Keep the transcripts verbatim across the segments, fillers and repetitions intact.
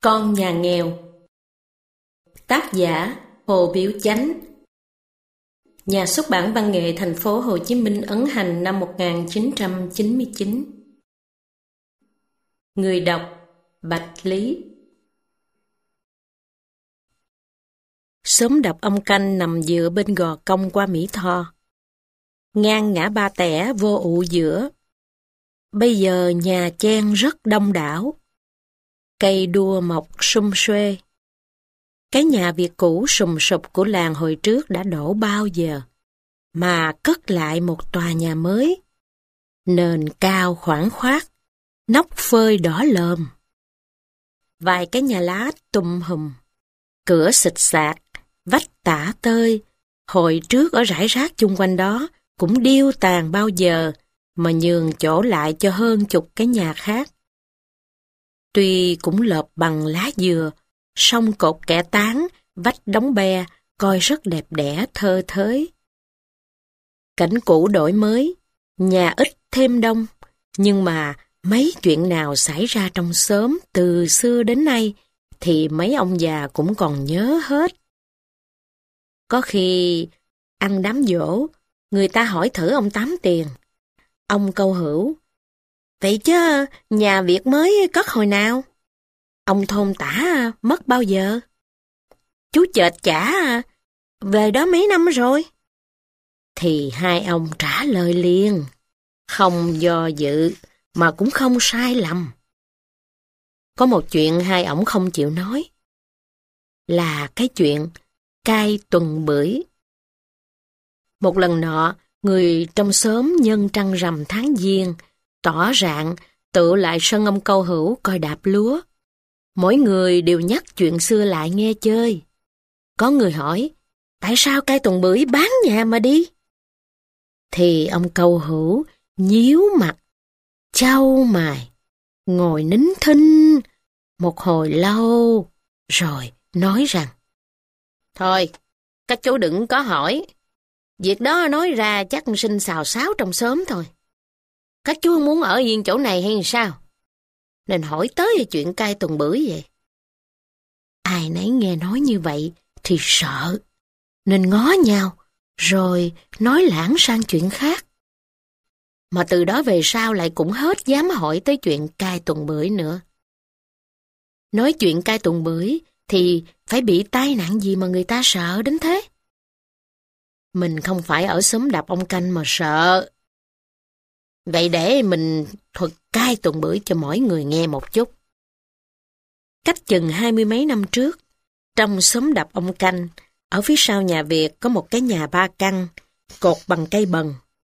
Con nhà nghèo. Tác giả Hồ Biểu Chánh. Nhà xuất bản Văn nghệ Thành phố Hồ Chí Minh ấn hành năm một nghìn chín trăm chín mươi chín. Người đọc Bạch Lý. Xóm đập ông Canh nằm dựa bên gò cong qua Mỹ Tho, ngang ngã Ba Tẻ vô ụ giữa. Bây giờ nhà chen rất đông đảo, cây đua mọc sum xuê. Cái nhà Việt cũ sùm sụp của làng hồi trước đã đổ bao giờ, mà cất lại một tòa nhà mới. Nền cao khoáng khoát, nóc phơi đỏ lờm. Vài cái nhà lá tùm hùm, cửa xịch xạc, vách tả tơi, hồi trước ở rải rác chung quanh đó cũng điêu tàn bao giờ mà nhường chỗ lại cho hơn chục cái nhà khác. Tuy cũng lợp bằng lá dừa, song cột kẻ tán, vách đóng be, coi rất đẹp đẽ thơ thới. Cảnh cũ đổi mới, nhà ít thêm đông, nhưng mà mấy chuyện nào xảy ra trong xóm từ xưa đến nay thì mấy ông già cũng còn nhớ hết. Có khi ăn đám giỗ, người ta hỏi thử ông Tám tiền. Ông câu hữu: "Vậy chứ nhà Việt mới cất hồi nào? Ông thôn tả mất bao giờ?" "Chú chợt chả về đó mấy năm rồi." Thì hai ông trả lời liền, không do dự mà cũng không sai lầm. Có một chuyện hai ổng không chịu nói, là cái chuyện cai tuần bưởi. Một lần nọ, người trong xóm nhân trăng rằm tháng giêng, tỏ rạng tựa lại sân ông câu hữu coi đạp lúa. Mỗi người đều nhắc chuyện xưa lại nghe chơi. Có người hỏi, tại sao cai tuần bưởi bán nhà mà đi? Thì ông câu hữu nhíu mặt, chau mày, ngồi nín thinh một hồi lâu, rồi nói rằng: "Thôi, các chú đừng có hỏi. Việc đó nói ra chắc sinh xào xáo trong xóm thôi. Các chú muốn ở yên chỗ này hay sao? Nên hỏi tới chuyện cai tuần bưởi vậy." Ai nấy nghe nói như vậy thì sợ, nên ngó nhau, rồi nói lãng sang chuyện khác. Mà từ đó về sau lại cũng hết dám hỏi tới chuyện cai tuần bưởi nữa. Nói chuyện cai tuần bưởi thì phải bị tai nạn gì mà người ta sợ đến thế? Mình không phải ở xóm đập ông Canh mà sợ. Vậy để mình thuật cai tuần bưởi cho mỗi người nghe một chút. Cách chừng hai mươi mấy năm trước, trong xóm đập ông Canh, ở phía sau nhà Việt có một cái nhà ba căn, cột bằng cây bần.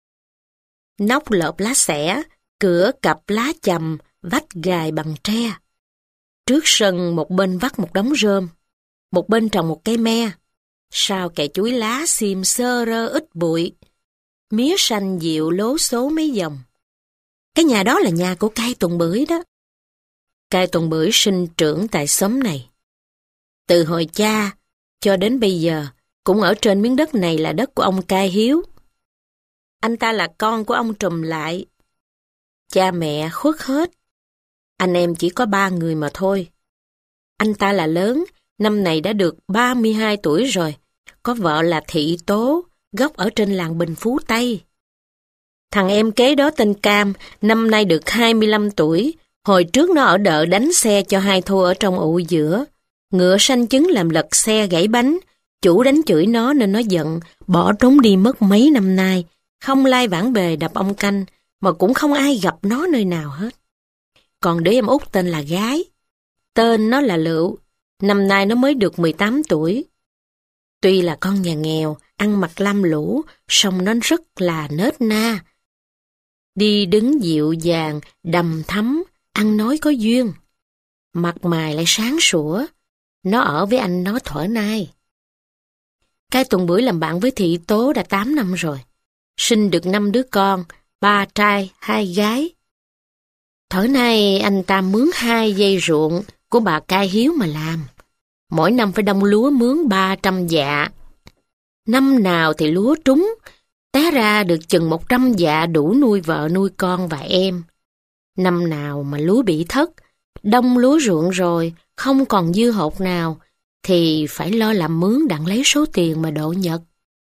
Nóc lợp lá xẻ, cửa cặp lá chầm, vách gài bằng tre. Trước sân một bên vắt một đống rơm, một bên trồng một cây me. Sau kệ chuối lá xiêm sơ rơ ít bụi, mía xanh dịu lố số mấy dòng. Cái nhà đó là nhà của cai tuần bưởi đó. Cai tuần bưởi sinh trưởng tại xóm này. Từ hồi cha cho đến bây giờ cũng ở trên miếng đất này là đất của ông Cai Hiếu. Anh ta là con của ông Trùm Lại. Cha mẹ khuất hết. Anh em chỉ có ba người mà thôi. Anh ta là lớn, năm này đã được ba mươi hai tuổi rồi, có vợ là Thị Tố, gốc ở trên làng Bình Phú Tây. Thằng em kế đó tên Cam, năm nay được hai mươi lăm tuổi, hồi trước nó ở đợ đánh xe cho hai thô ở trong ụ giữa. Ngựa sanh chứng làm lật xe gãy bánh, chủ đánh chửi nó nên nó giận, bỏ trốn đi mất mấy năm nay, không lai vãng bề đập ông Canh, mà cũng không ai gặp nó nơi nào hết. Còn đứa em út tên là Gái, tên nó là Lựu, năm nay nó mới được mười tám tuổi. Tuy là con nhà nghèo, ăn mặc lam lũ, song nó rất là nết na. Đi đứng dịu dàng, đầm thắm, ăn nói có duyên. Mặt mày lại sáng sủa, nó ở với anh nó thuở nay. Cai tuần bưởi làm bạn với Thị Tố đã tám năm rồi, sinh được năm đứa con, ba trai, hai gái. Thuở nay anh ta mướn hai dây ruộng của bà Cai Hiếu mà làm. Mỗi năm phải đông lúa mướn ba trăm dạ. Năm nào thì lúa trúng, té ra được chừng một trăm dạ đủ nuôi vợ nuôi con và em. Năm nào mà lúa bị thất, đông lúa ruộng rồi, không còn dư hột nào, thì phải lo làm mướn đặng lấy số tiền mà độ nhật.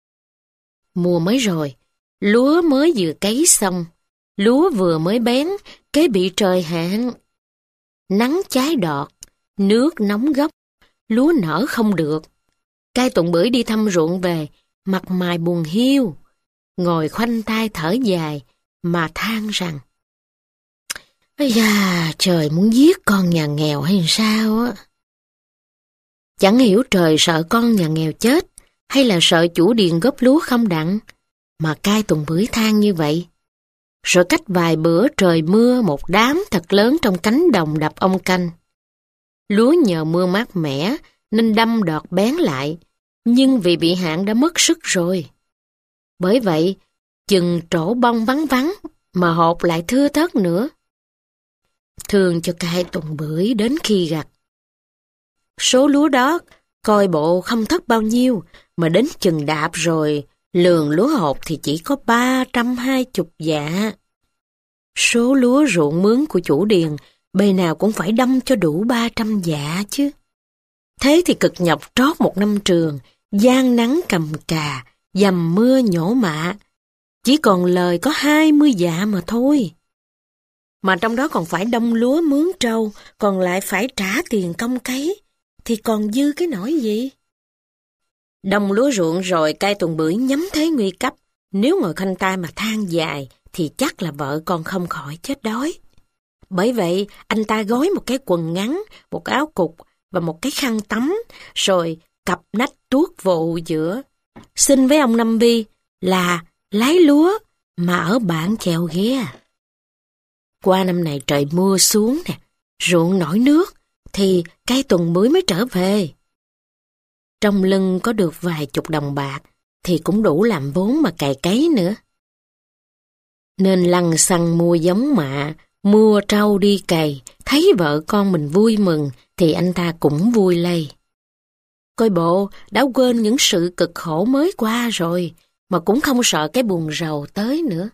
Mùa mới rồi, lúa mới vừa cấy xong, lúa vừa mới bén, kế bị trời hạn. Nắng cháy đọt, nước nóng gấp, lúa nở không được. Cai Tùng Bưởi đi thăm ruộng về, mặt mày buồn hiu, ngồi khoanh tay thở dài, mà than rằng: Ây da, trời muốn giết con nhà nghèo hay sao á. Chẳng hiểu trời sợ con nhà nghèo chết, hay là sợ chủ điền góp lúa không đặng, mà Cai Tùng Bưởi than như vậy. Rồi cách vài bữa trời mưa một đám thật lớn trong cánh đồng đập ông canh. Lúa nhờ mưa mát mẻ nên đâm đọt bén lại, nhưng vì bị hạn đã mất sức rồi. Bởi vậy, chừng trổ bông vắng vắng mà hột lại thưa thớt nữa. Thương cho Cai Tùng Bưởi đến khi gặt. Số lúa đó coi bộ không thất bao nhiêu, mà đến chừng đạp rồi, lường lúa hột thì chỉ có ba trăm hai mươi dạ. Số lúa ruộng mướn của chủ điền, bề nào cũng phải đâm cho đủ ba trăm dạ chứ. Thế thì cực nhọc trót một năm trường, gian nắng cầm cà, dầm mưa nhổ mạ, chỉ còn lời có hai mươi dạ mà thôi. Mà trong đó còn phải đong lúa mướn trâu, còn lại phải trả tiền công cấy, thì còn dư cái nỗi gì? Đong lúa ruộng rồi, Cai Tùng Bưởi nhắm thế nguy cấp, nếu ngồi khoanh tay mà than dài, thì chắc là vợ con không khỏi chết đói. Bởi vậy, anh ta gói một cái quần ngắn, một áo cục và một cái khăn tắm, rồi cặp nách tuốt vụ giữa. Xin với ông Năm Vi là lái lúa mà ở bản chèo ghé. Qua năm này trời mưa xuống nè, ruộng nổi nước, thì Cai Tùng Bưởi mới trở về. Trong lưng có được vài chục đồng bạc, thì cũng đủ làm vốn mà cày cấy nữa. Nên lăng xăng mua giống mạ, mua trâu đi cày, thấy vợ con mình vui mừng, thì anh ta cũng vui lây. Coi bộ, đã quên những sự cực khổ mới qua rồi, mà cũng không sợ cái buồn rầu tới nữa.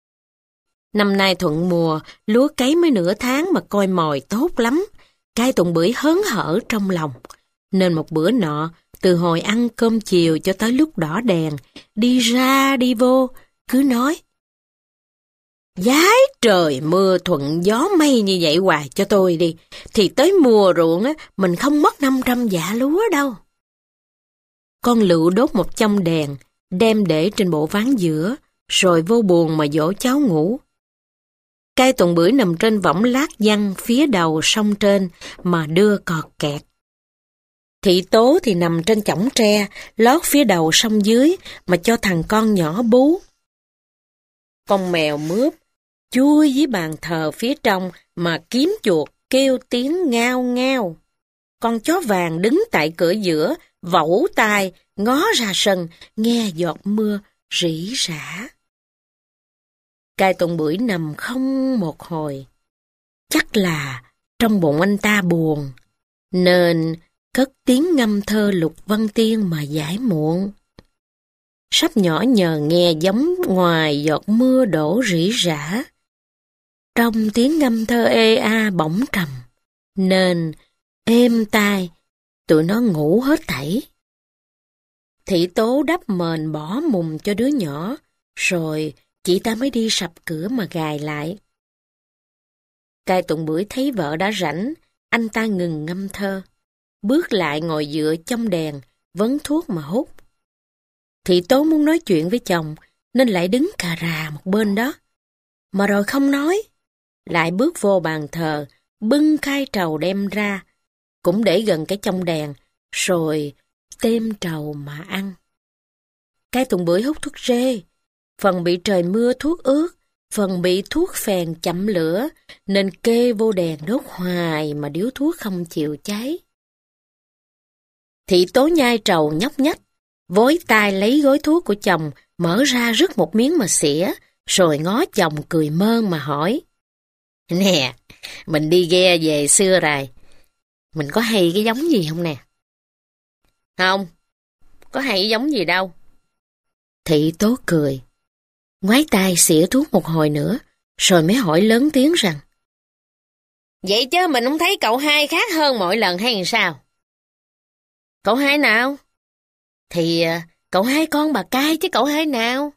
Năm nay thuận mùa, lúa cấy mới nửa tháng mà coi mồi tốt lắm. Cai Tùng Bưởi hớn hở trong lòng. Nên một bữa nọ, từ hồi ăn cơm chiều cho tới lúc đỏ đèn, đi ra đi vô, cứ nói: Giái trời mưa thuận gió mây như vậy hoài cho tôi đi, thì tới mùa ruộng á, mình không mất năm trăm dạ lúa đâu. Con Lựu đốt một chông đèn, đem để trên bộ ván giữa, rồi vô buồng mà dỗ cháu ngủ. Cai Tùng Bưởi nằm trên võng lát văng phía đầu sông trên mà đưa cọt kẹt. Thị Tố thì nằm trên chõng tre, lót phía đầu sông dưới mà cho thằng con nhỏ bú. Con mèo mướp chui dưới bàn thờ phía trong mà kiếm chuột kêu tiếng ngao ngao. Con chó vàng đứng tại cửa giữa, vẫu tai, ngó ra sân, nghe giọt mưa rỉ rả. Cai Tùng Bưởi nằm không một hồi. Chắc là trong bụng anh ta buồn, nên cất tiếng ngâm thơ Lục Văn Tiên mà giải muộn. Sắp nhỏ nhờ nghe giống ngoài giọt mưa đổ rỉ rả. Trong tiếng ngâm thơ ê a bỗng trầm, nên êm tai, tụi nó ngủ hết thảy. Thị Tố đắp mền bỏ mùng cho đứa nhỏ, rồi chị ta mới đi sập cửa mà gài lại. Cai Tùng Bưởi thấy vợ đã rảnh, anh ta ngừng ngâm thơ, bước lại ngồi dựa trong đèn, vấn thuốc mà hút. Thị Tố muốn nói chuyện với chồng, nên lại đứng cà rà một bên đó. Mà rồi không nói, lại bước vô bàn thờ, bưng khai trầu đem ra, cũng để gần cái chông đèn, rồi tem trầu mà ăn. Cai Tùng Bưởi hút thuốc rê, phần bị trời mưa thuốc ướt, phần bị thuốc phèn chậm lửa, nên kê vô đèn đốt hoài mà điếu thuốc không chịu cháy. Thị Tố nhai trầu nhóc nhách, vối tay lấy gói thuốc của chồng, mở ra rứt một miếng mà xỉa, rồi ngó chồng cười mơn mà hỏi: Nè, mình đi ghe về xưa rồi, mình có hay cái giống gì không nè? Không, có hay cái giống gì đâu. Thị Tố cười, ngoái tay xỉa thuốc một hồi nữa, rồi mới hỏi lớn tiếng rằng: Vậy chứ mình không thấy cậu hai khác hơn mọi lần hay sao? Cậu hai nào? Thì cậu hai con bà cai chứ cậu hai nào?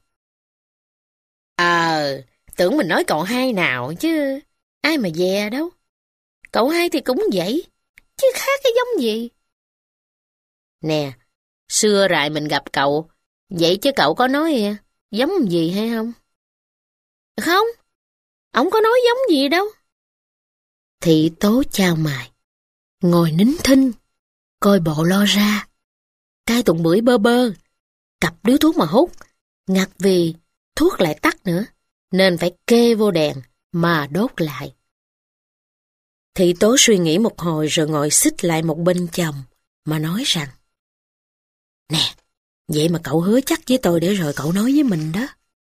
Ờ, tưởng mình nói cậu hai nào chứ. Ai mà dè đâu. Cậu hai thì cũng vậy, chứ khác cái giống gì. Nè, xưa rại mình gặp cậu, vậy chứ cậu có nói giống gì hay không? Không, ổng có nói giống gì đâu. Thị Tố chào mày, ngồi nín thinh, coi bộ lo ra. Cai Tùng Bưởi bơ bơ, cặp điếu thuốc mà hút, ngặt vì thuốc lại tắt nữa, nên phải kê vô đèn mà đốt lại. Thị Tố suy nghĩ một hồi rồi ngồi xích lại một bên chồng mà nói rằng: Nè, vậy mà cậu hứa chắc với tôi để rồi cậu nói với mình đó.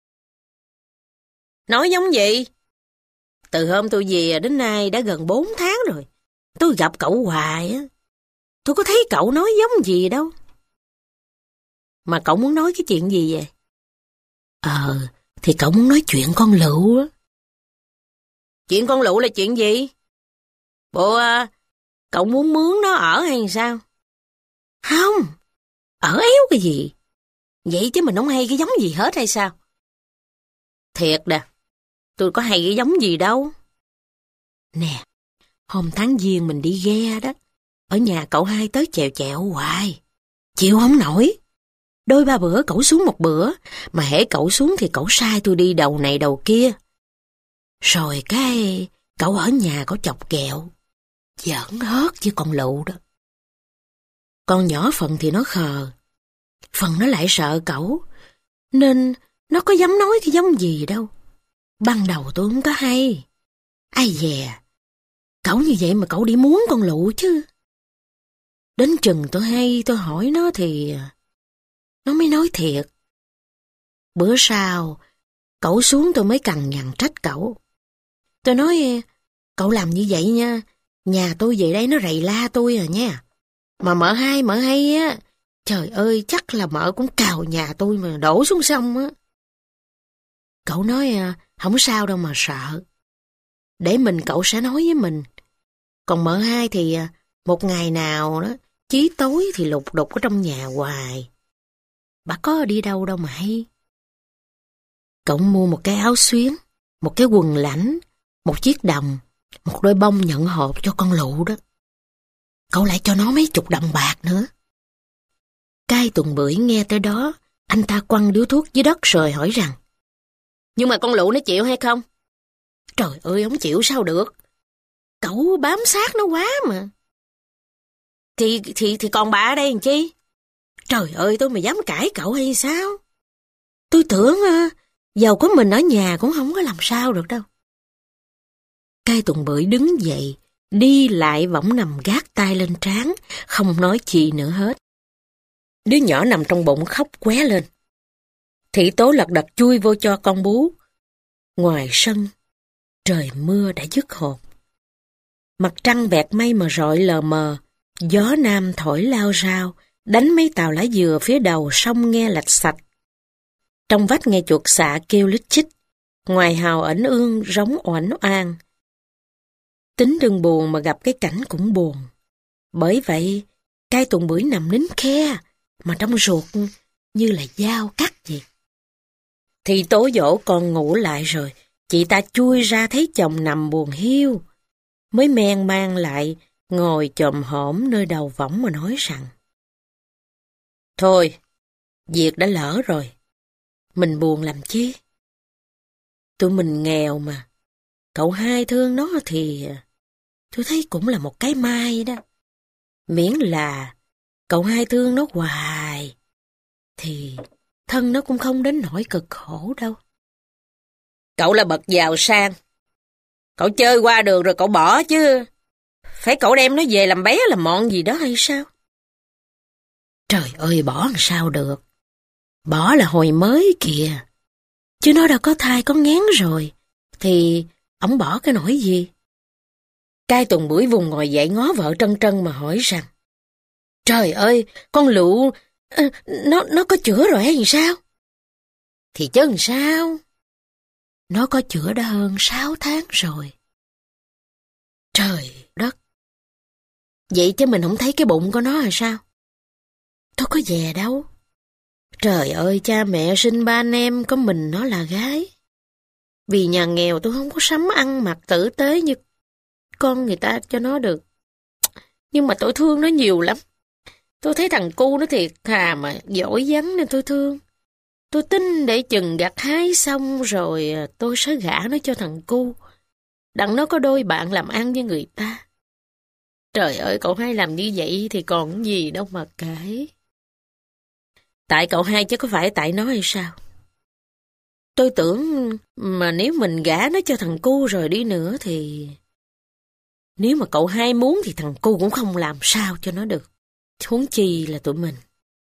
Nói giống gì? Từ hôm tôi về đến nay đã gần bốn tháng rồi. Tôi gặp cậu hoài á. Tôi có thấy cậu nói giống gì đâu. Mà cậu muốn nói cái chuyện gì vậy? Ờ, thì cậu muốn nói chuyện con Lựu á. Chuyện con Lựu là chuyện gì? Bộ à, cậu muốn mướn nó ở hay sao? Không, ở éo cái gì? Vậy chứ mình không hay cái giống gì hết hay sao? Thiệt đà, tôi có hay cái giống gì đâu. Nè, hôm tháng giêng mình đi ghe đó, ở nhà cậu hai tới chèo chẹo hoài. Chịu không nổi. Đôi ba bữa cậu xuống một bữa, mà hễ cậu xuống thì cậu sai tôi đi đầu này đầu kia. Rồi cái cậu ở nhà cậu chọc ghẹo, giỡn hớt với con Lựu đó. Con nhỏ phần thì nó khờ, phần nó lại sợ cậu, nên nó có dám nói cái giống gì đâu. Ban đầu tôi không có hay. Ai dè, cậu như vậy mà cậu đi muốn con Lựu chứ. Đến chừng tôi hay tôi hỏi nó thì nó mới nói thiệt. Bữa sau, cậu xuống tôi mới cằn nhằn trách cậu. Tôi nói, cậu làm như vậy nha, nhà tôi về đây nó rầy la tôi à nha. Mà mợ hai mợ hay á, trời ơi chắc là mợ cũng cào nhà tôi mà đổ xuống sông á. Cậu nói, không sao đâu mà sợ. Để mình cậu sẽ nói với mình. Còn mợ hai thì một ngày nào đó, chí tối thì lục đục ở trong nhà hoài. Bà có đi đâu đâu mà hay. Cậu mua một cái áo xuyến, một cái quần lãnh, một chiếc đầm, một đôi bông nhận hộp cho con Lựu đó. Cậu lại cho nó mấy chục đồng bạc nữa. Cai Tùng Bưởi nghe tới đó, anh ta quăng điếu thuốc dưới đất rồi hỏi rằng: Nhưng mà con Lựu nó chịu hay không? Trời ơi, không chịu sao được. Cậu bám sát nó quá mà. Thì, thì, thì còn bà ở đây làm chi? Trời ơi, tôi mà dám cãi cậu hay sao? Tôi tưởng uh, giàu có mình ở nhà cũng không có làm sao được đâu. Cai Tùng Bưởi đứng dậy, đi lại võng nằm gác tay lên trán, không nói chi nữa hết. Đứa nhỏ nằm trong bụng khóc qué lên. Thị Tố lật đật chui vô cho con bú. Ngoài sân, trời mưa đã dứt hồn. Mặt trăng bẹt mây mà rọi lờ mờ, gió nam thổi lao rao, đánh mấy tàu lá dừa phía đầu sông nghe lạch sạch. Trong vách nghe chuột xạ kêu lít chích, ngoài hào ẩn ương rống oảnh oang. Tính đừng buồn mà gặp cái cảnh cũng buồn. Bởi vậy, Cai Tùng Bưởi nằm nín khe, mà trong ruột như là dao cắt vậy. Thì Tố dỗ con ngủ lại rồi, chị ta chui ra thấy chồng nằm buồn hiu, mới men mang lại, ngồi chồm hổm nơi đầu võng mà nói rằng: Thôi, việc đã lỡ rồi, mình buồn làm chi? Tụi mình nghèo mà, cậu hai thương nó thì tôi thấy cũng là một cái may đó. Miễn là cậu hai thương nó hoài, thì thân nó cũng không đến nỗi cực khổ đâu. Cậu là bậc giàu sang, cậu chơi qua đường rồi cậu bỏ chứ. Phải cậu đem nó về làm bé làm mọn gì đó hay sao? Trời ơi, bỏ làm sao được. Bỏ là hồi mới kìa. Chứ nó đã có thai có nghén rồi, thì ổng bỏ cái nỗi gì? Cai Tùng Bưởi vùng ngồi dậy ngó vợ trân trân mà hỏi rằng: Trời ơi, con Lựu, nó, nó có chữa rồi hay sao? Thì chứ làm sao? Nó có chữa đã hơn sáu tháng rồi. Trời đất! Vậy chứ mình không thấy cái bụng của nó là sao? Tôi có về đâu. Trời ơi, cha mẹ sinh ba anh em, có mình nó là gái. Vì nhà nghèo tôi không có sắm ăn mặc tử tế như con người ta cho nó được. Nhưng mà tôi thương nó nhiều lắm. Tôi thấy thằng cu nó thiệt thà mà giỏi vắng nên tôi thương. Tôi tin để chừng gặt hái xong rồi tôi sẽ gả nó cho thằng cu. Đặng nó có đôi bạn làm ăn với người ta. Trời ơi, cậu hai làm như vậy thì còn gì đâu mà kể. Tại cậu hai chứ có phải tại nó hay sao? Tôi tưởng mà nếu mình gả nó cho thằng cu rồi đi nữa thì... Nếu mà cậu hai muốn thì thằng cu cũng không làm sao cho nó được. Huống chi là tụi mình.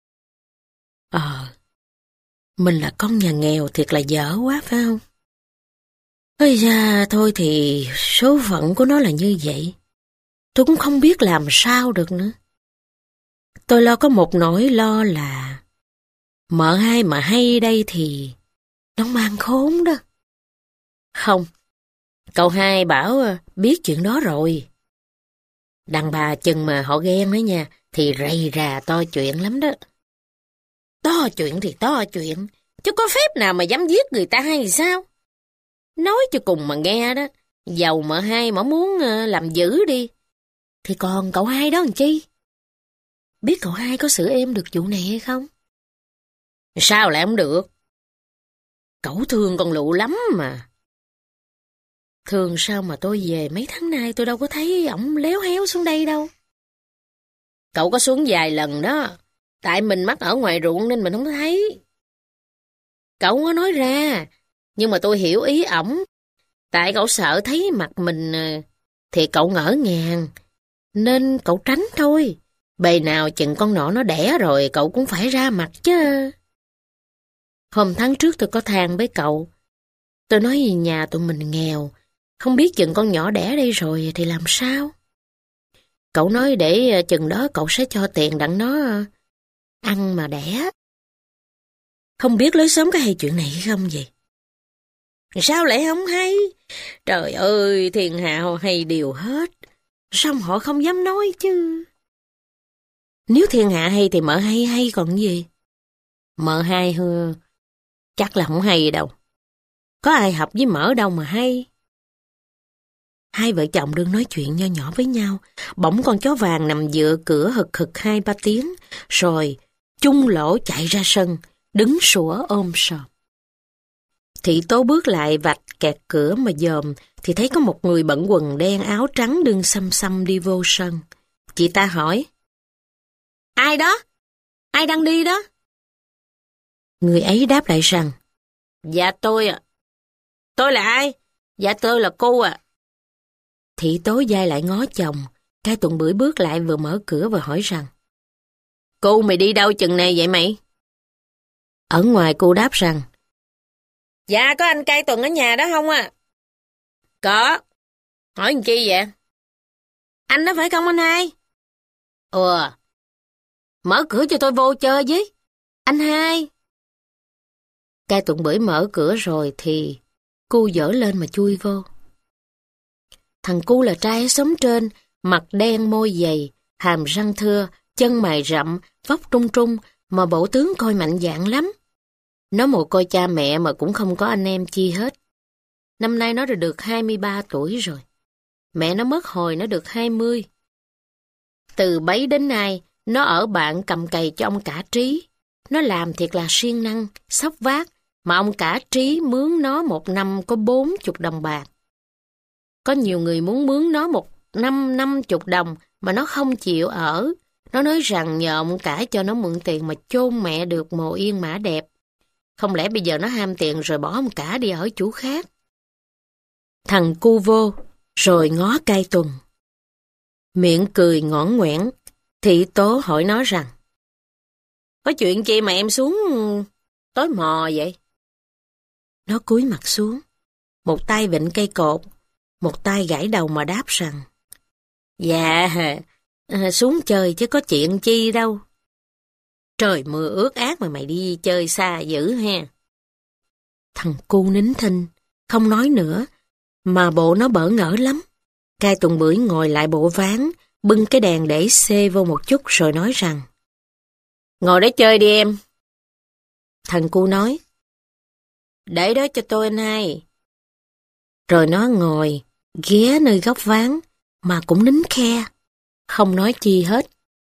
Ờ, mình là con nhà nghèo thiệt là dở quá phải không? Ây da, thôi thì số phận của nó là như vậy. Tôi cũng không biết làm sao được nữa. Tôi lo có một nỗi lo là mợ hai mà hay đây thì nó mang khốn đó. Không, cậu hai bảo biết chuyện đó rồi. Đàn bà chừng mà họ ghen đó nha, thì rầy rà to chuyện lắm đó. To chuyện thì to chuyện, chứ có phép nào mà dám giết người ta hay sao? Nói cho cùng mà nghe đó, dầu mợ hai mà muốn làm dữ đi, thì còn cậu hai đó làm chi? Biết cậu hai có xử êm được vụ này hay không? Sao lại không được? Cậu thương con Lụ lắm mà. Thường sao mà tôi về mấy tháng nay tôi đâu có thấy ổng léo héo xuống đây đâu. Cậu có xuống vài lần đó, tại mình mắc ở ngoài ruộng nên mình không thấy. Cậu không có nói ra, nhưng mà tôi hiểu ý ổng. Tại cậu sợ thấy mặt mình thì cậu ngỡ ngàng, nên cậu tránh thôi. Bề nào chừng con nọ nó đẻ rồi cậu cũng phải ra mặt chứ. Hôm tháng trước tôi có than với cậu. Tôi nói nhà tụi mình nghèo, không biết chừng con nhỏ đẻ đây rồi thì làm sao? Cậu nói để chừng đó cậu sẽ cho tiền đặng nó ăn mà đẻ. Không biết lối xóm có hay chuyện này hay không vậy? Sao lại không hay? Trời ơi, thiên hạ họ hay điều hết. Sao họ không dám nói chứ? Nếu thiên hạ hay thì mợ hay hay còn gì? Mợ hay hư, chắc là không hay đâu. Có ai học với mỡ đâu mà hay. Hai vợ chồng đương nói chuyện nho nhỏ với nhau, bỗng con chó vàng nằm dựa cửa hực hực hai ba tiếng, rồi chung lỗ chạy ra sân, đứng sủa ôm sòm. Thị Tố bước lại vạch kẹt cửa mà dòm, thì thấy có một người bận quần đen áo trắng đương xăm xăm đi vô sân. Chị ta hỏi: Ai đó? Ai đang đi đó? Người ấy đáp lại rằng: Dạ tôi ạ. À. Tôi là ai? Dạ tôi là cô ạ. À. Thị Tố dai lại ngó chồng. Cai Tuần Bưởi bước lại vừa mở cửa vừa hỏi rằng: Cô mày đi đâu chừng này vậy mày? Ở ngoài cô đáp rằng: Dạ có anh Cai Tuần ở nhà đó không à? Có. Hỏi làm chi vậy? Anh đó phải không anh hai? Ừ. Mở cửa cho tôi vô chơi với. Anh hai. Cai Tuần Bưởi mở cửa rồi thì cu dở lên mà chui vô. Thằng cu là trai ở xóm trên, mặt đen môi dày, hàm răng thưa, chân mày rậm, vóc trung trung, mà bộ tướng coi mạnh dạn lắm. Nó mồ côi cha mẹ mà cũng không có anh em chi hết. Năm nay nó đã được hai mươi ba tuổi rồi. Mẹ nó mất hồi nó được hai mươi. Từ bấy đến nay, nó ở bạn cầm cày cho ông cả Trí. Nó làm thiệt là siêng năng, xốc vác, mà ông cả Trí mướn nó một năm có bốn chục đồng bạc. Có nhiều người muốn mướn nó một năm năm chục đồng mà nó không chịu ở. Nó nói rằng nhờ ông cả cho nó mượn tiền mà chôn mẹ được mồ yên mã đẹp. Không lẽ bây giờ nó ham tiền rồi bỏ ông cả đi ở chỗ khác? Thằng cu vô, rồi ngó Cai Tuần. Miệng cười ngõn ngoẻn, Thị Tố hỏi nó rằng: Có chuyện chi mà em xuống tối mò vậy? Nó cúi mặt xuống, một tay vịn cây cột, một tay gãi đầu mà đáp rằng: Dạ, xuống chơi chứ có chuyện chi đâu. Trời mưa ướt át mà mày đi chơi xa dữ ha. Thằng cu nín thinh, không nói nữa, mà bộ nó bỡ ngỡ lắm. Cai Tùng Bưởi ngồi lại bộ ván, bưng cái đèn để xê vô một chút rồi nói rằng: Ngồi để chơi đi em. Thằng cu nói: Để đó cho tôi anh hai. Rồi nó ngồi, ghé nơi góc ván, mà cũng nín khe, không nói chi hết.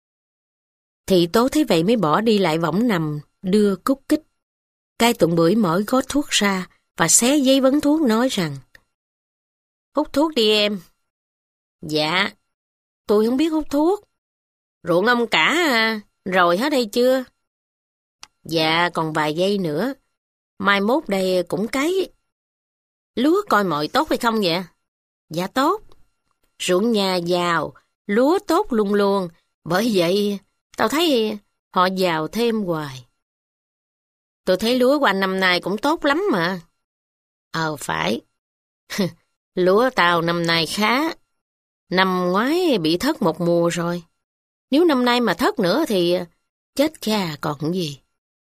Thị Tố thấy vậy mới bỏ đi lại võng nằm, đưa cúc kích. Cai Tùng Bưởi mở gói thuốc ra và xé giấy vấn thuốc nói rằng: Hút thuốc đi em. Dạ, tôi không biết hút thuốc. Ruộng ông cả à, rồi hết hay chưa? Dạ, còn vài giây nữa. Mai mốt đây cũng cấy. Lúa coi mọi tốt hay không vậy? Dạ tốt. Ruộng nhà giàu, lúa tốt luôn luôn. Bởi vậy, tao thấy họ giàu thêm hoài. Tôi thấy lúa của anh năm nay cũng tốt lắm mà. Ờ phải. Lúa tao năm nay khá. Năm ngoái bị thất một mùa rồi. Nếu năm nay mà thất nữa thì chết cha còn gì.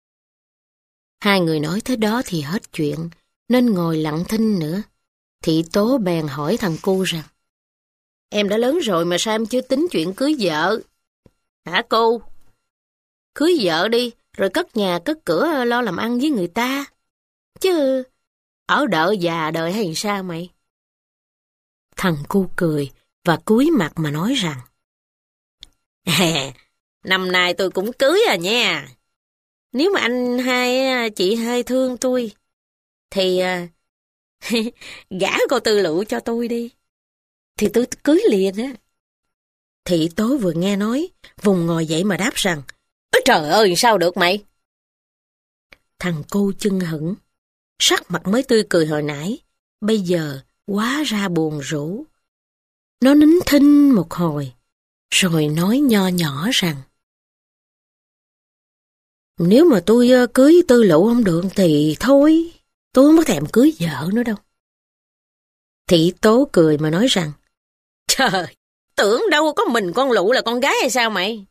Hai người nói tới đó thì hết chuyện, nên ngồi lặng thinh nữa. Thị Tố bèn hỏi thằng cu rằng: Em đã lớn rồi mà sao em chưa tính chuyện cưới vợ? Hả cô? Cưới vợ đi, rồi cất nhà cất cửa lo làm ăn với người ta. Chứ ở đợi già đời hay sao mày? Thằng cu cười và cúi mặt mà nói rằng: À, năm nay tôi cũng cưới à nha. Nếu mà anh hai, chị hai thương tôi, thì gả cô Tư Lụ cho tôi đi. Thì tôi cưới liền á. Thị Tố vừa nghe nói, vùng ngồi dậy mà đáp rằng: Ôi trời ơi, sao được mày? Thằng cu chưng hửng, sắc mặt mới tươi cười hồi nãy, bây giờ hóa ra buồn rũ. Nó nín thinh một hồi, rồi nói nho nhỏ rằng: Nếu mà tôi cưới Tư Lụ không được thì thôi, tôi không có thèm cưới vợ nữa đâu. Thị Tố cười mà nói rằng: Trời, tưởng đâu có mình con Lụ là con gái hay sao mày?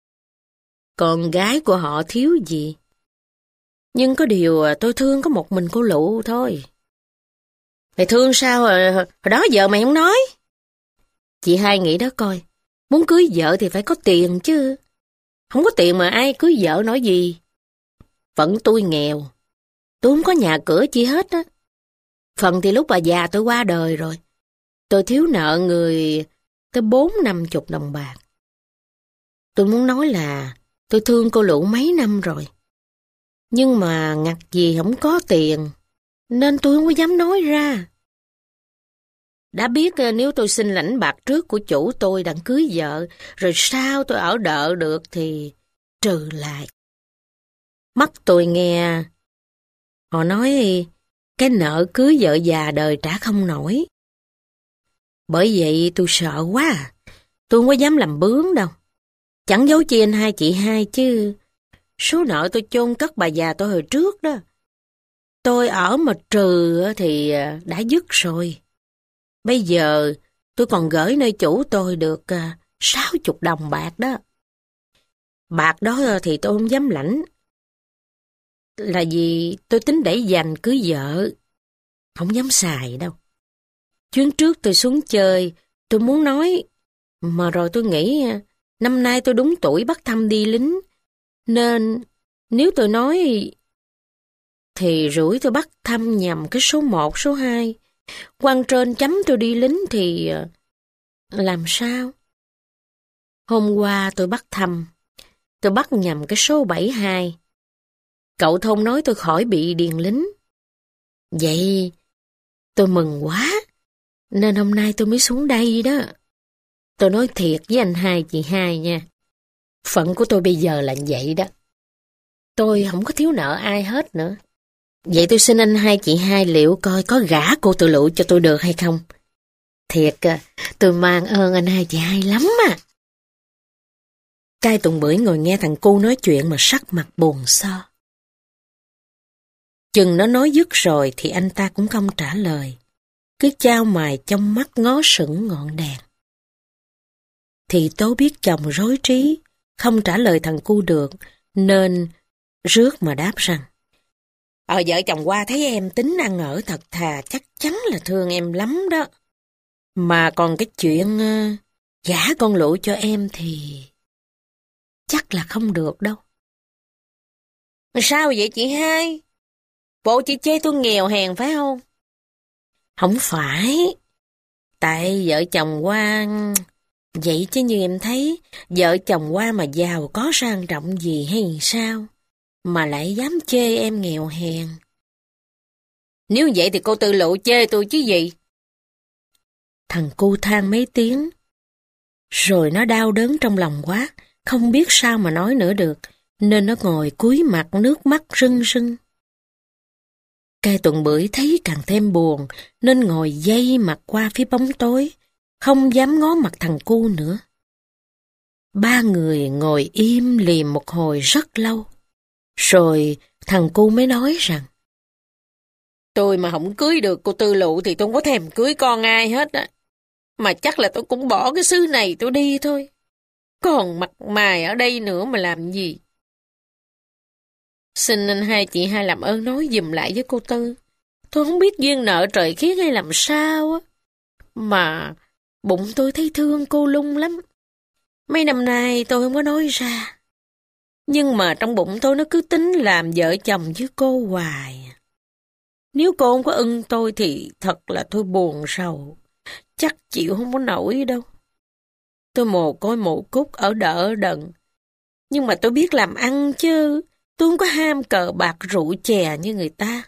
Con gái của họ thiếu gì? Nhưng có điều tôi thương có một mình cô Lụ thôi. Mày thương sao rồi, hồi đó giờ mày không nói? Chị hai nghĩ đó coi, muốn cưới vợ thì phải có tiền chứ. Không có tiền mà ai cưới vợ nói gì. Phận tôi nghèo, tôi không có nhà cửa chi hết á. Phần thì lúc bà già tôi qua đời rồi, tôi thiếu nợ người tới bốn năm chục đồng bạc. Tôi muốn nói là tôi thương cô Lụ mấy năm rồi. Nhưng mà ngặt gì không có tiền, nên tôi không có dám nói ra. Đã biết nếu tôi xin lãnh bạc trước của chủ tôi đặng cưới vợ, rồi sao tôi ở đợ được thì trừ lại. Mắt tôi nghe họ nói cái nợ cưới vợ già đời trả không nổi. Bởi vậy tôi sợ quá à. Tôi không có dám làm bướng đâu. Chẳng giấu chi anh hai chị hai chứ. Số nợ tôi chôn cất bà già tôi hồi trước đó. Tôi ở mà trừ thì đã dứt rồi. Bây giờ tôi còn gửi nơi chủ tôi được sáu chục đồng bạc đó. Bạc đó thì tôi không dám lãnh. Là vì tôi tính để dành cưới vợ. Không dám xài đâu. Chuyến trước tôi xuống chơi, tôi muốn nói, mà rồi tôi nghĩ năm nay tôi đúng tuổi bắt thăm đi lính. Nên nếu tôi nói thì rủi tôi bắt thăm nhầm cái số một, số hai. Quan trên chấm tôi đi lính thì làm sao? Hôm qua tôi bắt thăm, tôi bắt nhầm cái số bảy hai. Cậu Thông nói tôi khỏi bị điền lính. Vậy tôi mừng quá, nên hôm nay tôi mới xuống đây đó. Tôi nói thiệt với anh hai chị hai nha. Phận của tôi bây giờ là vậy đó. Tôi không có thiếu nợ ai hết nữa. Vậy tôi xin anh hai chị hai liệu coi có gả cô Tư Lụ cho tôi được hay không. Thiệt, tôi mang ơn anh hai chị hai lắm à. Cai Tùng Bưởi ngồi nghe thằng cu nói chuyện mà sắc mặt buồn so. Chừng nó nói dứt rồi thì anh ta cũng không trả lời. Cứ chao mài trong mắt ngó sững ngọn đèn. Thì Tố biết chồng rối trí, không trả lời thằng cu được, nên rước mà đáp rằng: Ờ vợ chồng qua thấy em tính ăn ở thật thà, chắc chắn là thương em lắm đó. Mà còn cái chuyện uh, gả con Lụ cho em thì chắc là không được đâu. Sao vậy chị hai? Bộ chị chê tôi nghèo hèn phải không? Không phải. Tại vợ chồng qua... Vậy chứ như em thấy, vợ chồng qua mà giàu có sang trọng gì hay sao? Mà lại dám chê em nghèo hèn. Nếu vậy thì cô Tư Lụ chê tôi chứ gì? Thằng cu than mấy tiếng. Rồi nó đau đớn trong lòng quá, không biết sao mà nói nữa được, nên nó ngồi cúi mặt nước mắt rưng rưng. Cai Tuần Bưởi thấy càng thêm buồn, nên ngồi dây mặt qua phía bóng tối, không dám ngó mặt thằng cu nữa. Ba người ngồi im lìm một hồi rất lâu, rồi thằng cu mới nói rằng: Tôi mà không cưới được cô Tư Lụ thì tôi không có thèm cưới con ai hết á. Mà chắc là tôi cũng bỏ cái xứ này tôi đi thôi. Còn mặt mày ở đây nữa mà làm gì? Xin anh hai chị hai làm ơn nói giùm lại với cô Tư. Tôi không biết duyên nợ trời khiến hay làm sao á. Mà bụng tôi thấy thương cô Lung lắm. Mấy năm nay tôi không có nói ra. Nhưng mà trong bụng tôi nó cứ tính làm vợ chồng với cô hoài. Nếu cô không có ưng tôi thì thật là tôi buồn sầu. Chắc chịu không có nổi đâu. Tôi mồ côi mồ cúc ở đỡ đần. Nhưng mà tôi biết làm ăn chứ. Tôi không có ham cờ bạc rượu chè như người ta.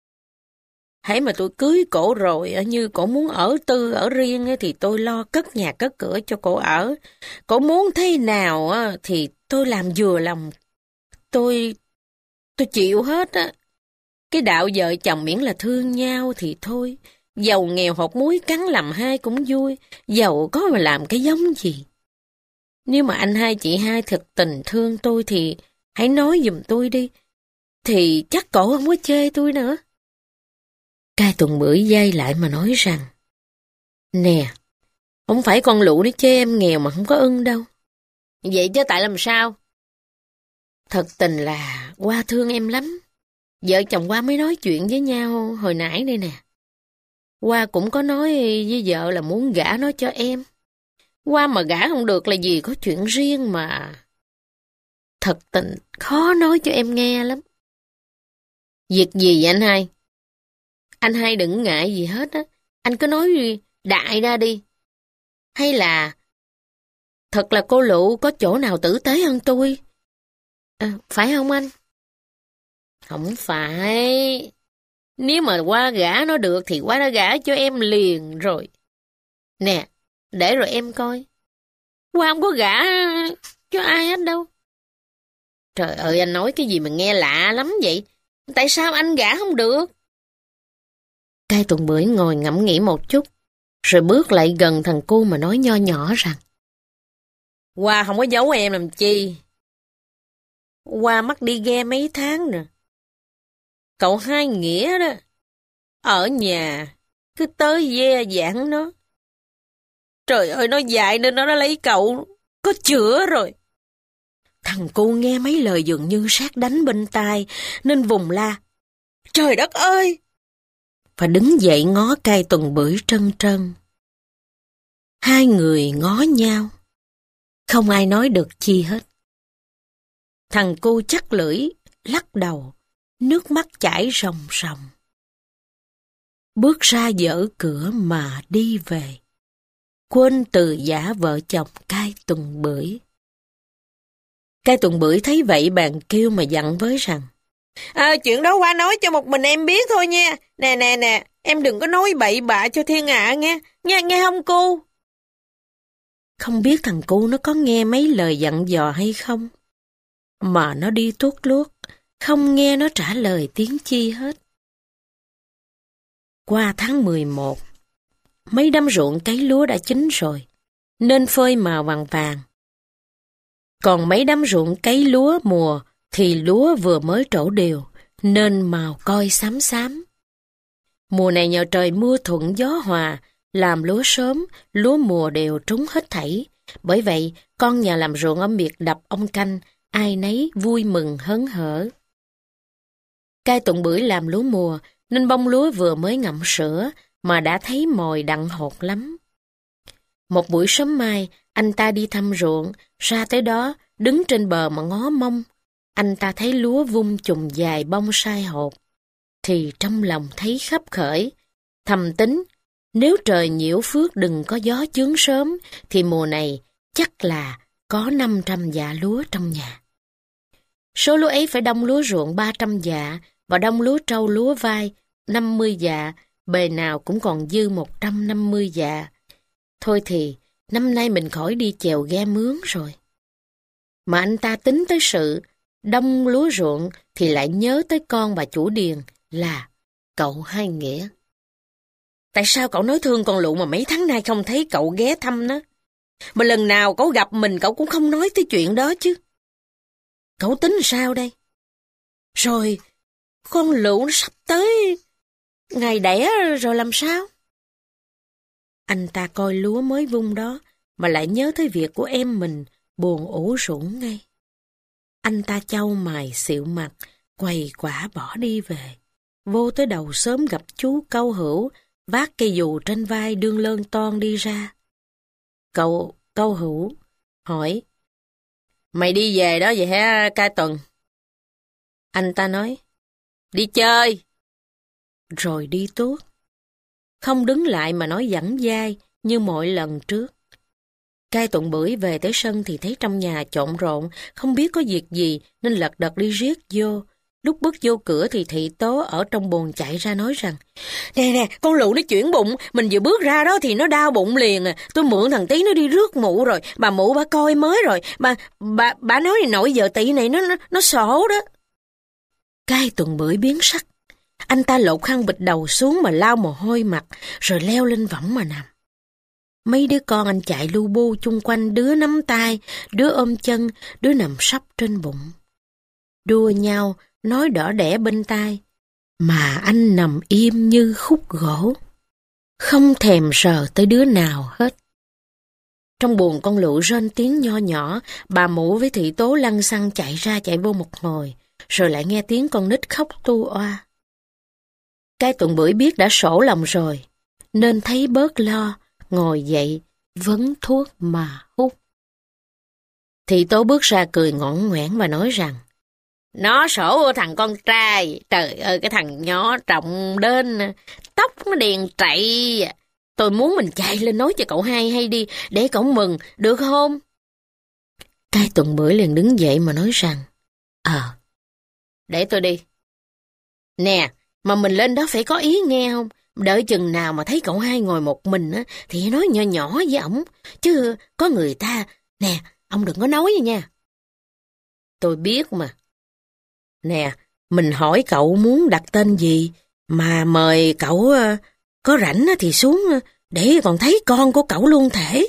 Hãy mà tôi cưới cổ rồi, như cổ muốn ở tư ở riêng thì tôi lo cất nhà cất cửa cho cổ ở. Cổ muốn thế nào thì tôi làm vừa lòng. Tôi... tôi chịu hết á. Cái đạo vợ chồng miễn là thương nhau thì thôi. Giàu nghèo hột muối cắn làm hai cũng vui. Giàu có mà làm cái giống gì. Nếu mà anh hai chị hai thực tình thương tôi thì hãy nói giùm tôi đi. Thì chắc cổ không có chê tôi nữa. Cai Tuần Bưởi dây lại mà nói rằng: Nè, không phải con Lụ nó chê em nghèo mà không có ưng đâu. Vậy chứ tại làm sao? Thật tình là Hoa thương em lắm. Vợ chồng Hoa mới nói chuyện với nhau hồi nãy đây nè. Hoa cũng có nói với vợ là muốn gả nó cho em. Hoa mà gả không được là gì có chuyện riêng mà. Thật tình khó nói cho em nghe lắm. Việc gì vậy anh hai? Anh hai đừng ngại gì hết á. Anh cứ nói đại ra đi. Hay là thật là cô Lụ có chỗ nào tử tế hơn tôi? À, phải không anh? Không phải. Nếu mà Hoa gả nó được thì Hoa đã gả cho em liền rồi. Nè, để rồi em coi. Hoa không có gả cho ai hết đâu. Trời ơi, anh nói cái gì mà nghe lạ lắm vậy? Tại sao anh gả không được? Cai Tuần Bưởi ngồi ngẫm nghĩ một chút, rồi bước lại gần thằng cu mà nói nho nhỏ rằng: Hoa không có giấu em làm chi. Hoa mắc đi ghe mấy tháng nè. Cậu hai Nghĩa đó, ở nhà, cứ tới ve giảng nó. Trời ơi, nó dại nên nó đã lấy cậu, có chữa rồi. Thằng cu nghe mấy lời dường như sát đánh bên tai, nên vùng la: Trời đất ơi! Và đứng dậy ngó Cai Tuần Bưởi trân trân. Hai người ngó nhau, không ai nói được chi hết. Thằng cu chắc lưỡi, lắc đầu, nước mắt chảy ròng ròng. Bước ra dở cửa mà đi về, quên từ giả vợ chồng Cai Tuần Bưởi. Cai Tuần Bưởi thấy vậy bèn kêu mà dặn với rằng: À, chuyện đó Hoa nói cho một mình em biết thôi nha. Nè nè nè, em đừng có nói bậy bạ cho thiên hạ nghe. Nghe nghe không cô? Không biết thằng cu nó có nghe mấy lời dặn dò hay không? Mà nó đi tuốt luốt, không nghe nó trả lời tiếng chi hết. Qua tháng mười một, mấy đám ruộng cấy lúa đã chín rồi, nên phơi màu vàng vàng. Còn mấy đám ruộng cấy lúa mùa thì lúa vừa mới trổ đều, nên màu coi xám xám. Mùa này nhờ trời mưa thuận gió hòa, làm lúa sớm, lúa mùa đều trúng hết thảy. Bởi vậy, con nhà làm ruộng ở miệt đập ông Canh, ai nấy vui mừng hớn hở. Cai Tuần Bưởi làm lúa mùa, nên bông lúa vừa mới ngậm sữa, mà đã thấy mồi đặng hột lắm. Một buổi sớm mai, anh ta đi thăm ruộng, ra tới đó, đứng trên bờ mà ngó mông. Anh ta thấy lúa vung chùm dài bông sai hột, thì trong lòng thấy khấp khởi, thầm tính, nếu trời nhiễu phước đừng có gió chướng sớm, thì mùa này chắc là có năm trăm dạ lúa trong nhà. Số lúa ấy phải đông lúa ruộng ba trăm dạ, và đông lúa trâu lúa vai năm mươi dạ, bề nào cũng còn dư một trăm năm mươi dạ. Thôi thì, năm nay mình khỏi đi chèo ghe mướn rồi. Mà anh ta tính tới sự đông lúa ruộng thì lại nhớ tới con bà chủ điền là cậu Hai Nghĩa. Tại sao cậu nói thương con Lụ mà mấy tháng nay không thấy cậu ghé thăm nó? Mà lần nào cậu gặp mình cậu cũng không nói tới chuyện đó chứ. Cậu tính sao đây? Rồi, con Lụ nó sắp tới ngày đẻ rồi làm sao? Anh ta coi lúa mới vung đó mà lại nhớ tới việc của em mình, buồn ủ rũ ngay. Anh ta chau mày xịu mặt, quầy quả bỏ đi về. Vô tới đầu sớm gặp chú Câu Hữu, vác cây dù trên vai đương lơn toan đi ra. Cậu Câu Hữu hỏi, mày đi về đó vậy hả Cai Tuần? Anh ta nói, đi chơi. Rồi đi tuốt. Không đứng lại mà nói dẳng dai như mọi lần trước. Cai Tuần Bưởi về tới sân thì thấy trong nhà trộn rộn, không biết có việc gì nên lật đật đi riết vô. Lúc bước vô cửa thì thị tố ở trong buồng chạy ra nói rằng, nè nè, con Lụ nó chuyển bụng, mình vừa bước ra đó thì nó đau bụng liền à. Tôi mượn thằng Tí nó đi rước mụ rồi, bà mụ bà coi mới rồi, bà bà bà nói nổi giờ Tị này nó nó, nó sổ đó. Cai Tuần Bưởi biến sắc. Anh ta lột khăn bịt đầu xuống mà lau mồ hôi mặt, rồi leo lên võng mà nằm. Mấy đứa con anh chạy lu bu chung quanh, đứa nắm tay, đứa ôm chân, đứa nằm sấp trên bụng. Đua nhau, nói đỏ đẻ bên tai, mà anh nằm im như khúc gỗ, không thèm sờ tới đứa nào hết. Trong buồng con Lụ rên tiếng nho nhỏ, bà mụ với thị tố lăn xăng chạy ra chạy vô một hồi, rồi lại nghe tiếng con nít khóc tu oa. Cai Tuần Bưởi biết đã sổ lòng rồi, nên thấy bớt lo, ngồi dậy, vấn thuốc mà hút. Thị tố bước ra cười ngõn ngoẻn và nói rằng, nó sổ thằng con trai, trời ơi cái thằng nhỏ trọng đến, tóc nó đèn trậy. Tôi muốn mình chạy lên nói cho cậu Hai hay đi, để cậu mừng, được không? Cai Tuần Bưởi liền đứng dậy mà nói rằng, Ờ, à, để tôi đi. Nè, mà mình lên đó phải có ý nghe không? Đợi chừng nào mà thấy cậu Hai ngồi một mình á, thì nói nhỏ nhỏ với ổng, chứ có người ta, nè, ông đừng có nói nha. Tôi biết mà. Nè, mình hỏi cậu muốn đặt tên gì, mà mời cậu uh, có rảnh thì xuống uh, để còn thấy con của cậu luôn thể.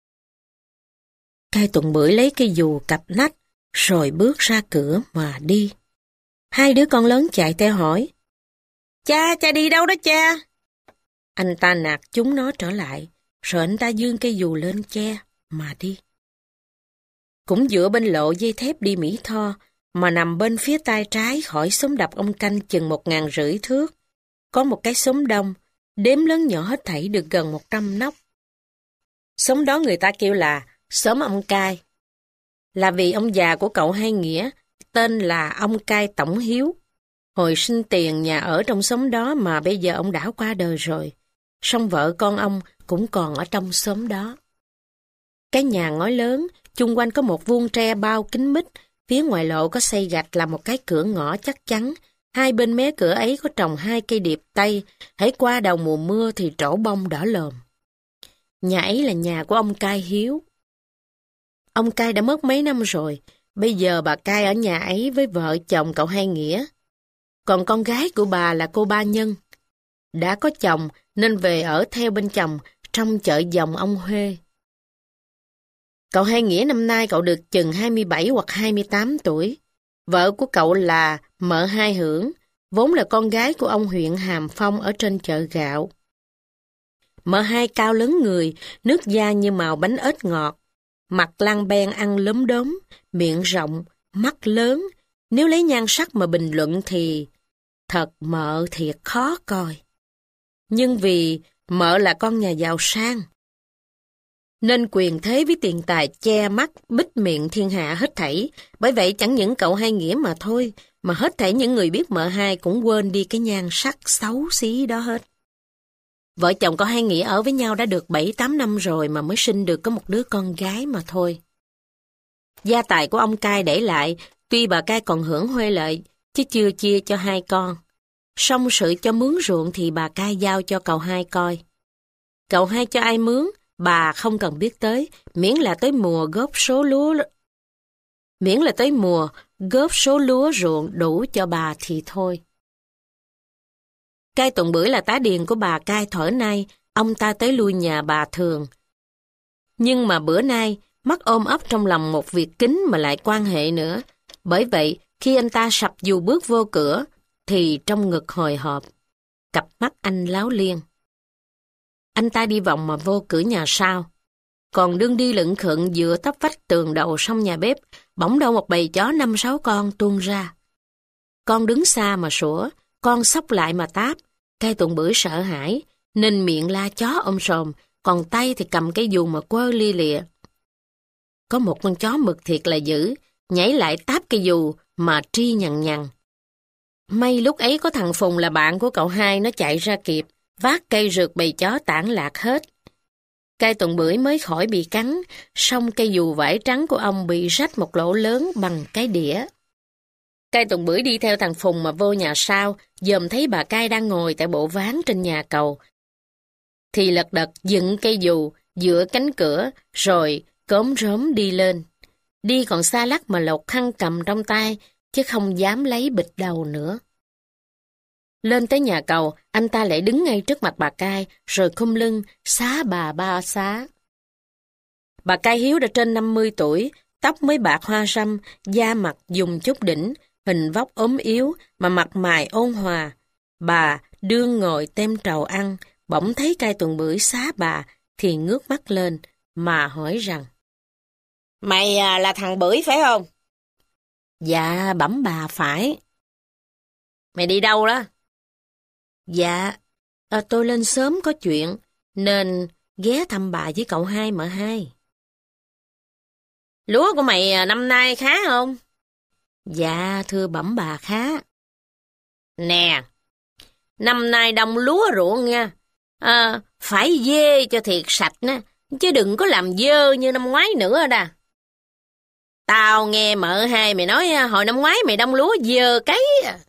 Cai Tuần Bưởi lấy cây dù cặp nách, rồi bước ra cửa mà đi. Hai đứa con lớn chạy theo hỏi, cha, cha đi đâu đó cha? Anh ta nạt chúng nó trở lại, rồi anh ta giương cây dù lên che mà đi. Cũng dựa bên lộ dây thép đi Mỹ Tho, mà nằm bên phía tay trái khỏi xóm đập ông Canh chừng một ngàn rưỡi thước. Có một cái xóm đông, đếm lớn nhỏ hết thảy được gần một trăm nóc. Xóm đó người ta kêu là xóm ông Cai, là vì ông già của cậu Hai Nghĩa, tên là ông Cai Tổng Hiếu. Hồi sinh tiền nhà ở trong xóm đó mà bây giờ ông đã qua đời rồi, song vợ con ông cũng còn ở trong xóm đó. Cái nhà ngói lớn, chung quanh có một vuông tre bao kín mít, phía ngoài lộ có xây gạch là một cái cửa ngõ chắc chắn. Hai bên mé cửa ấy có trồng hai cây điệp tây, hãy qua đầu mùa mưa thì trổ bông đỏ lồm. Nhà ấy là nhà của ông Cai Hiếu. Ông Cai đã mất mấy năm rồi, bây giờ bà Cai ở nhà ấy với vợ chồng cậu Hai Nghĩa. Còn con gái của bà là cô Ba Nhân. Đã có chồng nên về ở theo bên chồng trong chợ dòng ông Huê. Cậu Hai Nghĩa năm nay cậu được chừng hai mươi bảy hoặc hai mươi tám tuổi. Vợ của cậu là Mợ Hai Hưởng, vốn là con gái của ông huyện Hàm Phong ở trên chợ gạo. Mợ Hai cao lớn người, nước da như màu bánh ếch ngọt, mặt lăng ben ăn lốm đốm, miệng rộng, mắt lớn. Nếu lấy nhan sắc mà bình luận thì thật Mợ thiệt khó coi. Nhưng vì Mợ là con nhà giàu sang, Nên quyền thế với tiền tài che mắt, bít miệng thiên hạ hết thảy. Bởi vậy chẳng những cậu Hai Nghĩa mà thôi, mà hết thảy những người biết mợ Hai cũng quên đi cái nhan sắc xấu xí đó hết. Vợ chồng cậu Hai Nghĩa ở với nhau đã được bảy tám năm rồi mà mới sinh được có một đứa con gái mà thôi. Gia tài của ông Cai để lại, tuy bà Cai còn hưởng huê lợi, chứ chưa chia cho hai con. Xong sự cho mướn ruộng thì bà Cai giao cho cậu Hai coi. Cậu Hai cho ai mướn, bà không cần biết tới, miễn là tới mùa góp số lúa miễn là tới mùa góp số lúa ruộng đủ cho bà thì thôi. Cai Tuần Bưởi là tá điền của bà Cai thuở nay, ông ta tới lui nhà bà thường. Nhưng mà bữa nay, mắt ôm ấp trong lòng một việc kín mà lại quan hệ nữa. Bởi vậy, khi anh ta sập dù bước vô cửa, thì trong ngực hồi hộp, cặp mắt anh láo liên. Anh ta đi vòng mà vô cửa nhà sau. Còn đương đi lững khựng dựa tấp vách tường đầu sông nhà bếp, bỗng đâu một bầy chó năm sáu con tuôn ra. Con đứng xa mà sủa, con xốc lại mà táp. Cai Tuần Bưởi sợ hãi, nên miệng la chó ôm sòm, còn tay thì cầm cái dù mà quơ lia lịa. Có một con chó mực thiệt là dữ, nhảy lại táp cái dù mà tri nhằn nhằn. May lúc ấy có thằng Phùng là bạn của cậu Hai, nó chạy ra kịp, vác cây rượt bầy chó tản lạc hết. Cai Tuần Bưởi mới khỏi bị cắn, xong cây dù vải trắng của ông bị rách một lỗ lớn bằng cái đĩa. Cai Tuần Bưởi đi theo thằng Phùng mà vô nhà sau, dòm thấy bà Cai đang ngồi tại bộ ván trên nhà cầu. Thì lật đật dựng cây dù giữa cánh cửa, rồi cốm rốm đi lên. Đi còn xa lắc mà lột khăn cầm trong tay, chứ không dám lấy bịch đầu nữa. Lên tới nhà cầu, anh ta lại đứng ngay trước mặt bà Cai, rồi khum lưng, xá bà ba xá. Bà Cai Hiếu đã trên năm mươi tuổi, tóc mới bạc hoa râm, da mặt dùng chút đỉnh, hình vóc ốm yếu mà mặt mày ôn hòa. Bà đương ngồi tem trầu ăn, bỗng thấy Cai Tuần Bưởi xá bà, thì ngước mắt lên, mà hỏi rằng: "Mày à, là thằng Bưởi phải không?" "Dạ, bẩm bà phải." "Mày đi đâu đó?" "Dạ, à, tôi lên sớm có chuyện, nên ghé thăm bà với cậu Hai mợ Hai." "Lúa của mày năm nay khá không?" "Dạ, thưa bẩm bà khá." "Nè, năm nay đông lúa ruộng nha, à, phải dê cho thiệt sạch nè, chứ đừng có làm dơ như năm ngoái nữa đà. Tao nghe mợ Hai mày nói hồi năm ngoái mày đông lúa dơ cấy.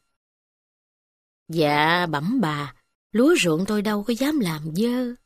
Dạ bẩm bà, lúa ruộng tôi đâu có dám làm dơ.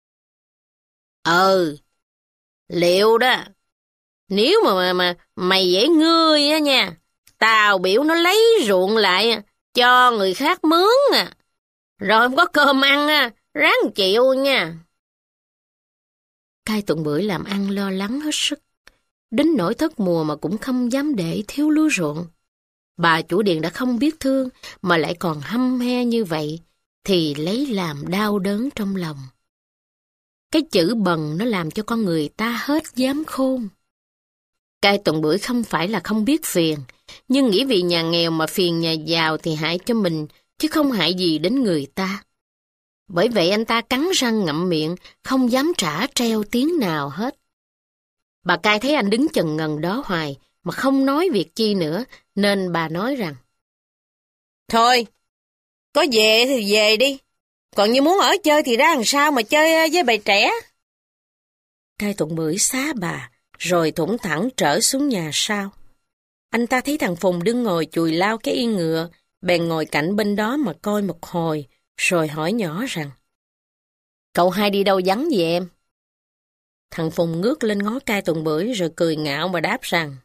Ừ, liệu đó, nếu mà, mà, mà mày dễ ngươi á nha, tao biểu nó lấy ruộng lại cho người khác mướn à, rồi không có cơm ăn á, ráng chịu nha. Cai Tuần Bưởi làm ăn lo lắng hết sức, đến nỗi thất mùa mà cũng không dám để thiếu lúa ruộng. Bà chủ điện đã không biết thương mà lại còn hăm he như vậy, thì lấy làm đau đớn trong lòng. Cái chữ bần nó làm cho con người ta hết dám khôn. Cai Tuần Bưởi không phải là không biết phiền, nhưng nghĩ vì nhà nghèo mà phiền nhà giàu thì hại cho mình, chứ không hại gì đến người ta. Bởi vậy anh ta cắn răng ngậm miệng, không dám trả treo tiếng nào hết. Bà Cai thấy anh đứng chần ngần đó hoài, mà không nói việc chi nữa, nên bà nói rằng: Thôi, có về thì về đi, còn như muốn ở chơi thì ra làm sao mà chơi với bầy trẻ. Cai Tuần Bưởi xá bà, rồi thủng thẳng trở xuống nhà sau. Anh ta thấy thằng Phùng đứng ngồi chùi lau cái yên ngựa, bèn ngồi cạnh bên đó mà coi một hồi, rồi hỏi nhỏ rằng: Cậu Hai đi đâu vắng vậy em? Thằng Phùng ngước lên ngó Cai Tuần Bưởi rồi cười ngạo mà đáp rằng: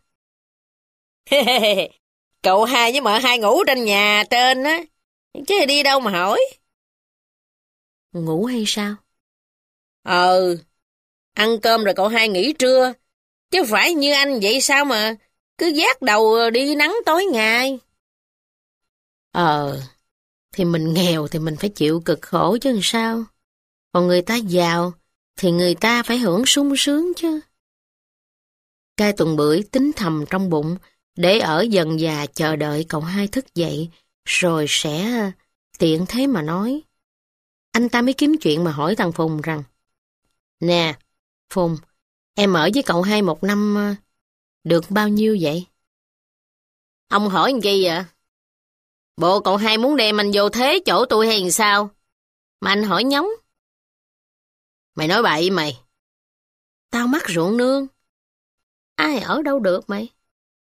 Cậu Hai với mợ Hai ngủ trên nhà trên á, chứ đi đâu mà hỏi. Ngủ hay sao? Ờ, ăn cơm rồi cậu Hai nghỉ trưa, chứ phải như anh vậy sao mà cứ vác đầu đi nắng tối ngày. Ờ, thì mình nghèo thì mình phải chịu cực khổ chứ làm sao. Còn người ta giàu thì người ta phải hưởng sung sướng chứ. Cai Tuần Bưởi tính thầm trong bụng, để ở dần già chờ đợi cậu Hai thức dậy, rồi sẽ tiện thế mà nói. Anh ta mới kiếm chuyện mà hỏi thằng Phùng rằng: Nè, Phùng, Em ở với cậu hai một năm được bao nhiêu vậy? Ông hỏi làm chi vậy? Bộ cậu hai muốn đem anh vô thế chỗ tôi hay sao? Mà anh hỏi nhóng. Mày nói bậy mày. Tao mắc ruộng nương. Ai ở đâu được mày?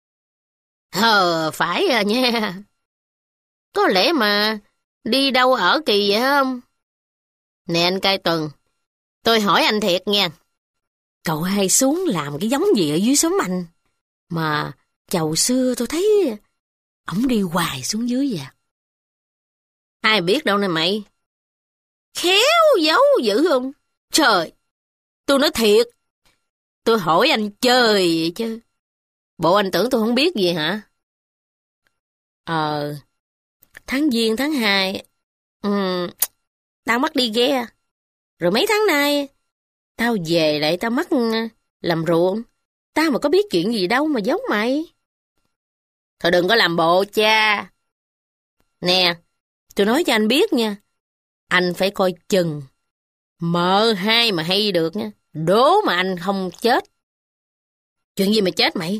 Ờ, phải à nha. Có lẽ mà đi đâu ở kỳ vậy không? Nè anh Cai Tuần, tôi hỏi anh thiệt nha. Cậu hai xuống làm cái giống gì ở dưới xóm anh? Mà chầu xưa tôi thấy ổng đi hoài xuống dưới vậy. Ai biết đâu nè mày. Khéo giấu dữ không? Trời, tôi nói thiệt. Tôi hỏi anh chơi vậy chứ. Bộ anh tưởng tôi không biết gì hả? Ờ, tháng giêng tháng hai, um, tao mắc đi ghe. Rồi mấy tháng nay, tao về lại tao mắc làm ruộng. Tao mà có biết chuyện gì đâu mà giấu mày. Thôi đừng có làm bộ cha. Nè, tôi nói cho anh biết nha. Anh phải coi chừng. Mợ hai mà hay được nha. Đố mà anh không chết. Chuyện gì mà chết mày?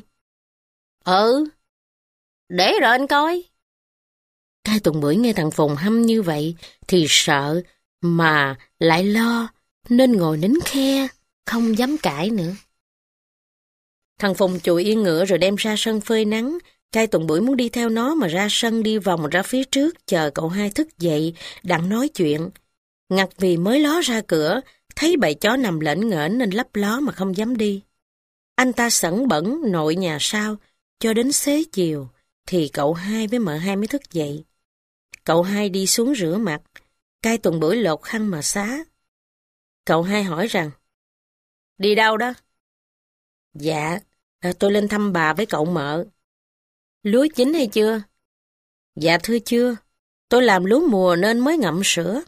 Ừ, để rồi anh coi. Cai Tuần Bưởi nghe thằng Phùng hăm như vậy thì sợ mà lại lo nên ngồi nín khe, không dám cãi nữa. Thằng Phùng chùi yên ngựa rồi đem ra sân phơi nắng. Cai Tuần Bưởi muốn đi theo nó mà ra sân đi vòng ra phía trước chờ cậu hai thức dậy đặng nói chuyện. Ngặt vì mới ló ra cửa thấy bầy chó nằm lễnh nghễnh nên lấp ló mà không dám đi. Anh ta sẵn bẩn nội nhà sau cho đến xế chiều thì cậu hai với mợ hai mới thức dậy. Cậu hai đi xuống rửa mặt. Cai Tuần Bưởi lột khăn mà xá. Cậu hai hỏi rằng: Đi đâu đó? Dạ, tôi lên thăm bà với cậu mợ. Lúa chín hay chưa? Dạ thưa chưa, tôi làm lúa mùa nên mới ngậm sữa.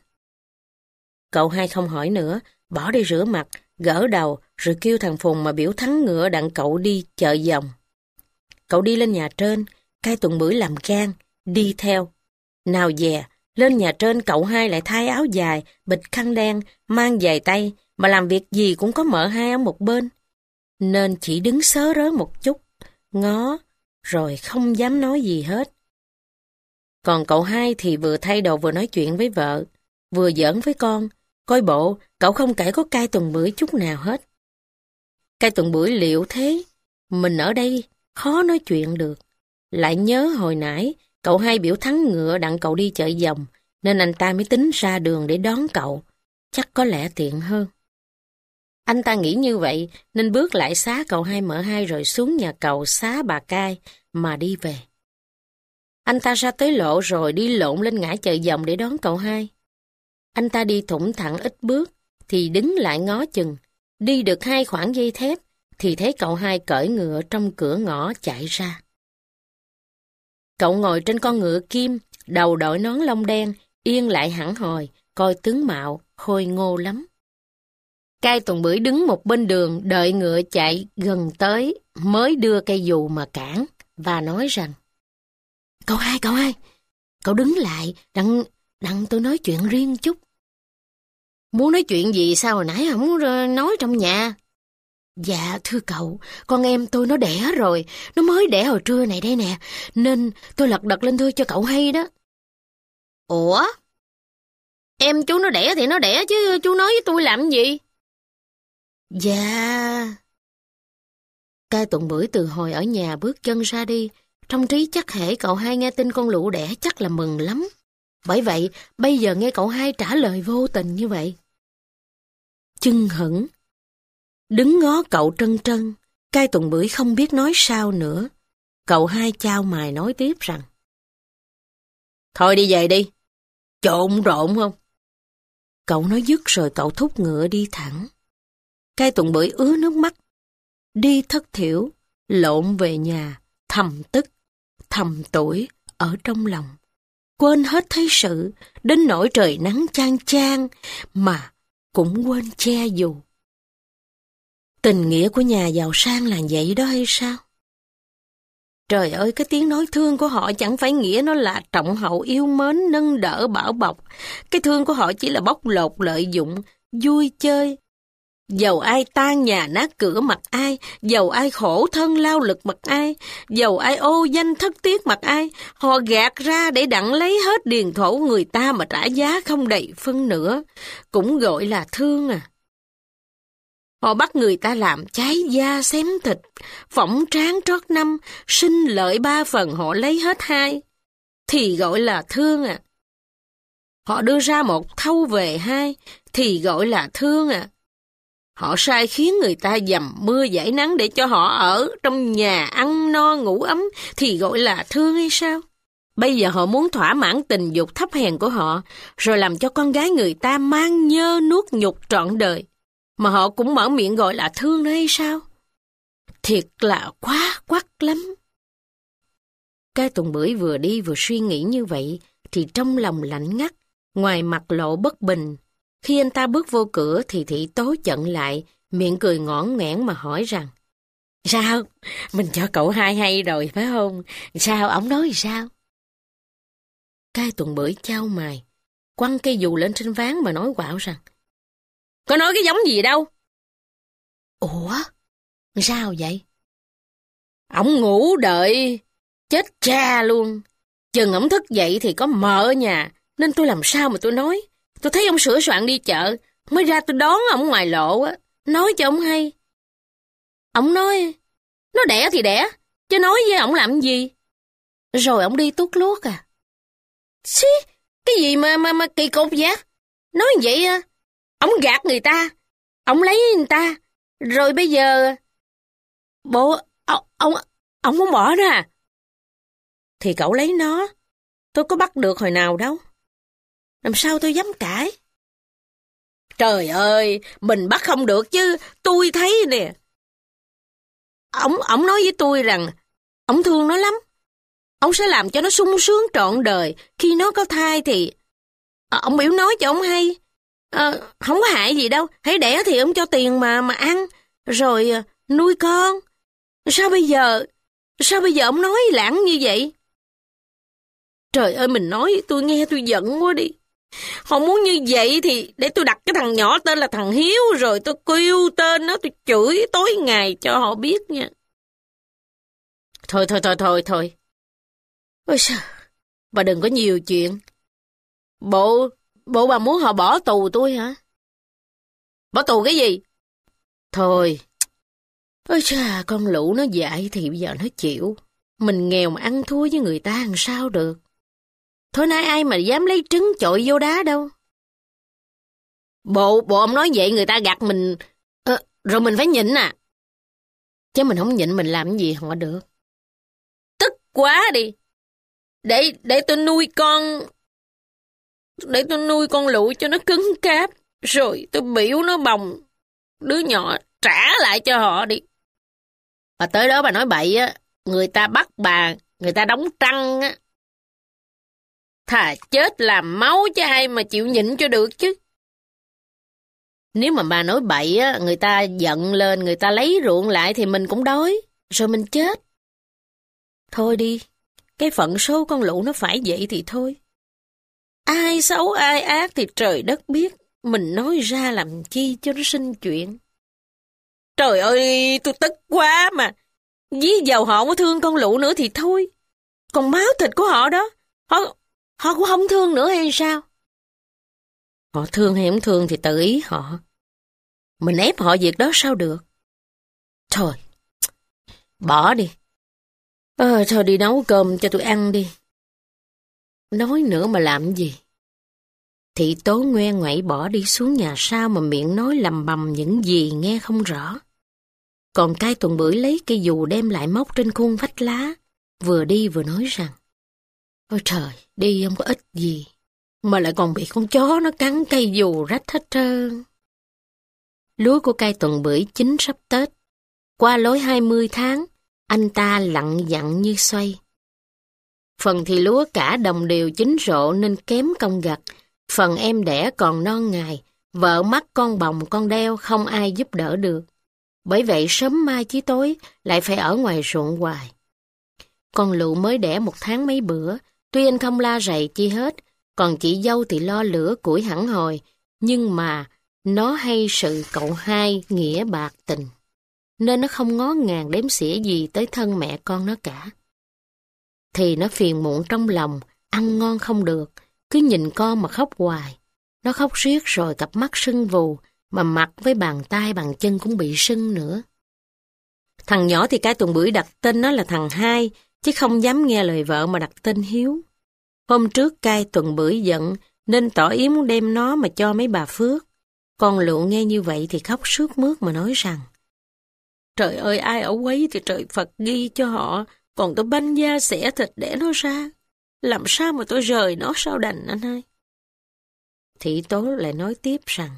Cậu hai không hỏi nữa, bỏ đi rửa mặt, gỡ đầu rồi kêu thằng Phùng mà biểu thắng ngựa đặng cậu đi chợ vòng. Cậu đi lên nhà trên, Cai Tuần Bưởi làm gan, đi theo. Nào dè, lên nhà trên cậu hai lại thay áo dài, bịch khăn đen, mang giày tay, mà làm việc gì cũng có mợ hai ở một bên. Nên chỉ đứng sớ rớ một chút, ngó, rồi không dám nói gì hết. Còn cậu hai thì vừa thay đồ vừa nói chuyện với vợ, vừa giỡn với con, coi bộ cậu không kể có Cai Tuần Bưởi chút nào hết. Cai Tuần Bưởi liệu thế, mình ở đây khó nói chuyện được. Lại nhớ hồi nãy cậu hai biểu thắng ngựa đặng cậu đi chợ vòng, nên anh ta mới tính ra đường để đón cậu, chắc có lẽ tiện hơn. Anh ta nghĩ như vậy nên bước lại xá cậu hai mợ hai rồi xuống nhà cầu xá bà Cai mà đi về. Anh ta ra tới lộ rồi đi lộn lên ngã chợ vòng để đón cậu hai. Anh ta đi thủng thẳng ít bước thì đứng lại ngó chừng, đi được hai khoảng dây thép thì thấy cậu hai cởi ngựa trong cửa ngõ chạy ra. Cậu ngồi trên con ngựa kim, đầu đội nón lông đen, yên lại hẳn hồi, coi tướng mạo khôi ngô lắm. Cai Tuần Bưởi đứng một bên đường đợi ngựa chạy gần tới mới đưa cây dù mà cản và nói rằng: Cậu hai, cậu hai, cậu đứng lại, đặng, đặng tôi nói chuyện riêng chút. Muốn nói chuyện gì sao hồi nãy không nói trong nhà? Dạ thưa cậu, con em tôi nó đẻ rồi, nó mới đẻ hồi trưa này đây nè, nên tôi lật đật lên thưa cho cậu hay đó. Ủa? Em chú nó đẻ thì nó đẻ chứ chú nói với tôi làm gì? Dạ... Cai Tuần Bưởi từ hồi ở nhà bước chân ra đi, trong trí chắc hễ cậu hai nghe tin con lũ đẻ chắc là mừng lắm. Bởi vậy, bây giờ nghe cậu hai trả lời vô tình như vậy. Chưng hửng, đứng ngó cậu trân trân, Cai Tuần Bưởi không biết nói sao nữa. Cậu hai chau mày nói tiếp rằng: Thôi đi về đi, trộn rộn không? Cậu nói dứt rồi cậu thúc ngựa đi thẳng. Cai Tuần Bưởi ứa nước mắt, đi thất thiểu, lộn về nhà, thầm tức, thầm tủi ở trong lòng. Quên hết thế sự, đến nỗi trời nắng chang chang, mà cũng quên che dù. Tình nghĩa của nhà giàu sang là vậy đó hay sao? Trời ơi, cái tiếng nói thương của họ chẳng phải nghĩa nó là trọng hậu yêu mến, nâng đỡ bảo bọc. Cái thương của họ chỉ là bóc lột lợi dụng, vui chơi. Dầu ai tan nhà nát cửa mặt ai, dầu ai khổ thân lao lực mặt ai, dầu ai ô danh thất tiếc mặt ai, họ gạt ra để đặng lấy hết điền thổ người ta mà trả giá không đầy phân nữa, cũng gọi là thương à. Họ bắt người ta làm cháy da xém thịt, phỏng trán trót năm, sinh lợi ba phần họ lấy hết hai, thì gọi là thương à. Họ đưa ra một thâu về hai, thì gọi là thương à. Họ sai khiến người ta dầm mưa dãi nắng để cho họ ở trong nhà ăn no ngủ ấm, thì gọi là thương hay sao? Bây giờ họ muốn thỏa mãn tình dục thấp hèn của họ, rồi làm cho con gái người ta mang nhơ nuốt nhục trọn đời, mà họ cũng mở miệng gọi là thương nữa hay sao? Thiệt là quá quắc lắm. Cái Tuần Bưởi vừa đi vừa suy nghĩ như vậy, thì trong lòng lạnh ngắt, ngoài mặt lộ bất bình. Khi anh ta bước vô cửa thì Thị Tố chận lại, miệng cười ngõn nghẽn mà hỏi rằng: Sao? Mình cho cậu hai hay rồi phải không? Sao? Ổng nói sao? Cái Tuần Bưởi chau mày, quăng cây dù lên trên ván mà nói quạo rằng: Có nói cái giống gì đâu. Ủa? Sao vậy? Ổng ngủ đợi, chết cha luôn. Chừng ổng thức dậy thì có mợ ở nhà, nên tôi làm sao mà tôi nói. Tôi thấy ông sửa soạn đi chợ, mới ra tôi đón ổng ngoài lộ á, nói cho ổng hay. Ổng nói, nó đẻ thì đẻ, chứ nói với ổng làm gì. Rồi ổng đi tuốt luốt à. Xí, cái gì mà mà mà kỳ cục vậy? Nói vậy à, ổng gạt người ta, ổng lấy người ta, rồi bây giờ bộ ông ông ổng muốn bỏ nó à? Thì cậu lấy nó, tôi có bắt được hồi nào đâu. Làm sao tôi dám cãi? Trời ơi, mình bắt không được chứ, tôi thấy nè. Ổng ổng nói với tôi rằng ổng thương nó lắm. Ổng sẽ làm cho nó sung sướng trọn đời. Khi nó có thai thì ổng biểu nói cho ổng hay. À, không có hại gì đâu. Hãy đẻ thì ổng cho tiền mà mà ăn, rồi nuôi con. Sao bây giờ Sao bây giờ ổng nói lãng như vậy? Trời ơi, mình nói tôi nghe tôi giận quá đi. Họ muốn như vậy thì để tôi đặt cái thằng nhỏ tên là thằng Hiếu, rồi tôi kêu tên nó, tôi chửi tối ngày cho họ biết nha. Thôi thôi thôi thôi thôi. Ôi sao, bà đừng có nhiều chuyện. Bộ, bộ bà muốn họ bỏ tù tôi hả? Bỏ tù cái gì? Thôi. Ôi cha, con Lũ nó dại thì bây giờ nó chịu. Mình nghèo mà ăn thua với người ta làm sao được. Thôi nay ai mà dám lấy trứng chọi vô đá đâu. Bộ, bộ ông nói vậy người ta gạt mình, à, rồi mình phải nhịn à. Chứ mình không nhịn mình làm gì họ được. Tức quá đi. Để, để tôi nuôi con, để tôi nuôi con Lụ cho nó cứng cáp, rồi tôi biểu nó bồng đứa nhỏ trả lại cho họ đi. Bà tới đó bà nói bậy á, người ta bắt bà, người ta đóng trăng á. Thà chết làm máu chứ ai mà chịu nhịn cho được chứ. Nếu mà bà nói bậy á, người ta giận lên, người ta lấy ruộng lại thì mình cũng đói, rồi mình chết. Thôi đi, cái phận số con Lụ nó phải vậy thì thôi. Ai xấu ai ác thì trời đất biết, mình nói ra làm chi cho nó sinh chuyện. Trời ơi, tôi tức quá mà. Ví dầu họ không có thương con Lụ nữa thì thôi. Còn máu thịt của họ đó, họ, họ cũng không thương nữa hay sao? Họ thương hay không thương thì tự ý họ. Mình ép họ việc đó sao được? Thôi, bỏ đi. Ờ, thôi đi nấu cơm cho tôi ăn đi. Nói nữa mà làm gì? Thị Tố ngoe ngoẩy bỏ đi xuống nhà sau mà miệng nói lầm bầm những gì nghe không rõ. Còn Cái Tuần Bưởi lấy cây dù đem lại móc trên khuôn vách lá, vừa đi vừa nói rằng: Ôi trời, đi không có ích gì, mà lại còn bị con chó nó cắn cây dù rách hết trơn. Lúa của Cái Tuần Bưởi chín sắp Tết. Qua lối hai mươi tháng, anh ta lặng dặn như xoay. Phần thì lúa cả đồng đều chín rộ nên kém công gặt, phần em đẻ còn non ngày, vợ mắc con bồng con đeo không ai giúp đỡ được. Bởi vậy sớm mai chí tối lại phải ở ngoài ruộng hoài. Con Lụ mới đẻ một tháng mấy bữa, tuy anh không la rầy chi hết, còn chị dâu thì lo lửa củi hẳn hồi, nhưng mà Nó hay sự cậu hai nghĩa bạc tình, nên nó không ngó ngàng đếm xỉa gì tới thân mẹ con nó cả. Thì nó phiền muộn trong lòng, ăn ngon không được, cứ nhìn con mà khóc hoài. Nó khóc riết rồi cặp mắt sưng vù, mà mặt với bàn tay bàn chân cũng bị sưng nữa. Thằng nhỏ thì cái tuần bưởi đặt tên nó là thằng hai, chứ không dám nghe lời vợ mà đặt tên Hiếu. Hôm trước cai tuần bưởi giận, nên tỏ ý muốn đem nó mà cho mấy bà Phước. Con Lựu nghe như vậy thì khóc sướt mướt mà nói rằng: Trời ơi, ai ở quấy thì trời Phật ghi cho họ, còn tôi banh da xẻ thịt để nó ra. Làm sao mà tôi rời nó sao đành anh hai? Thị Tố lại nói tiếp rằng: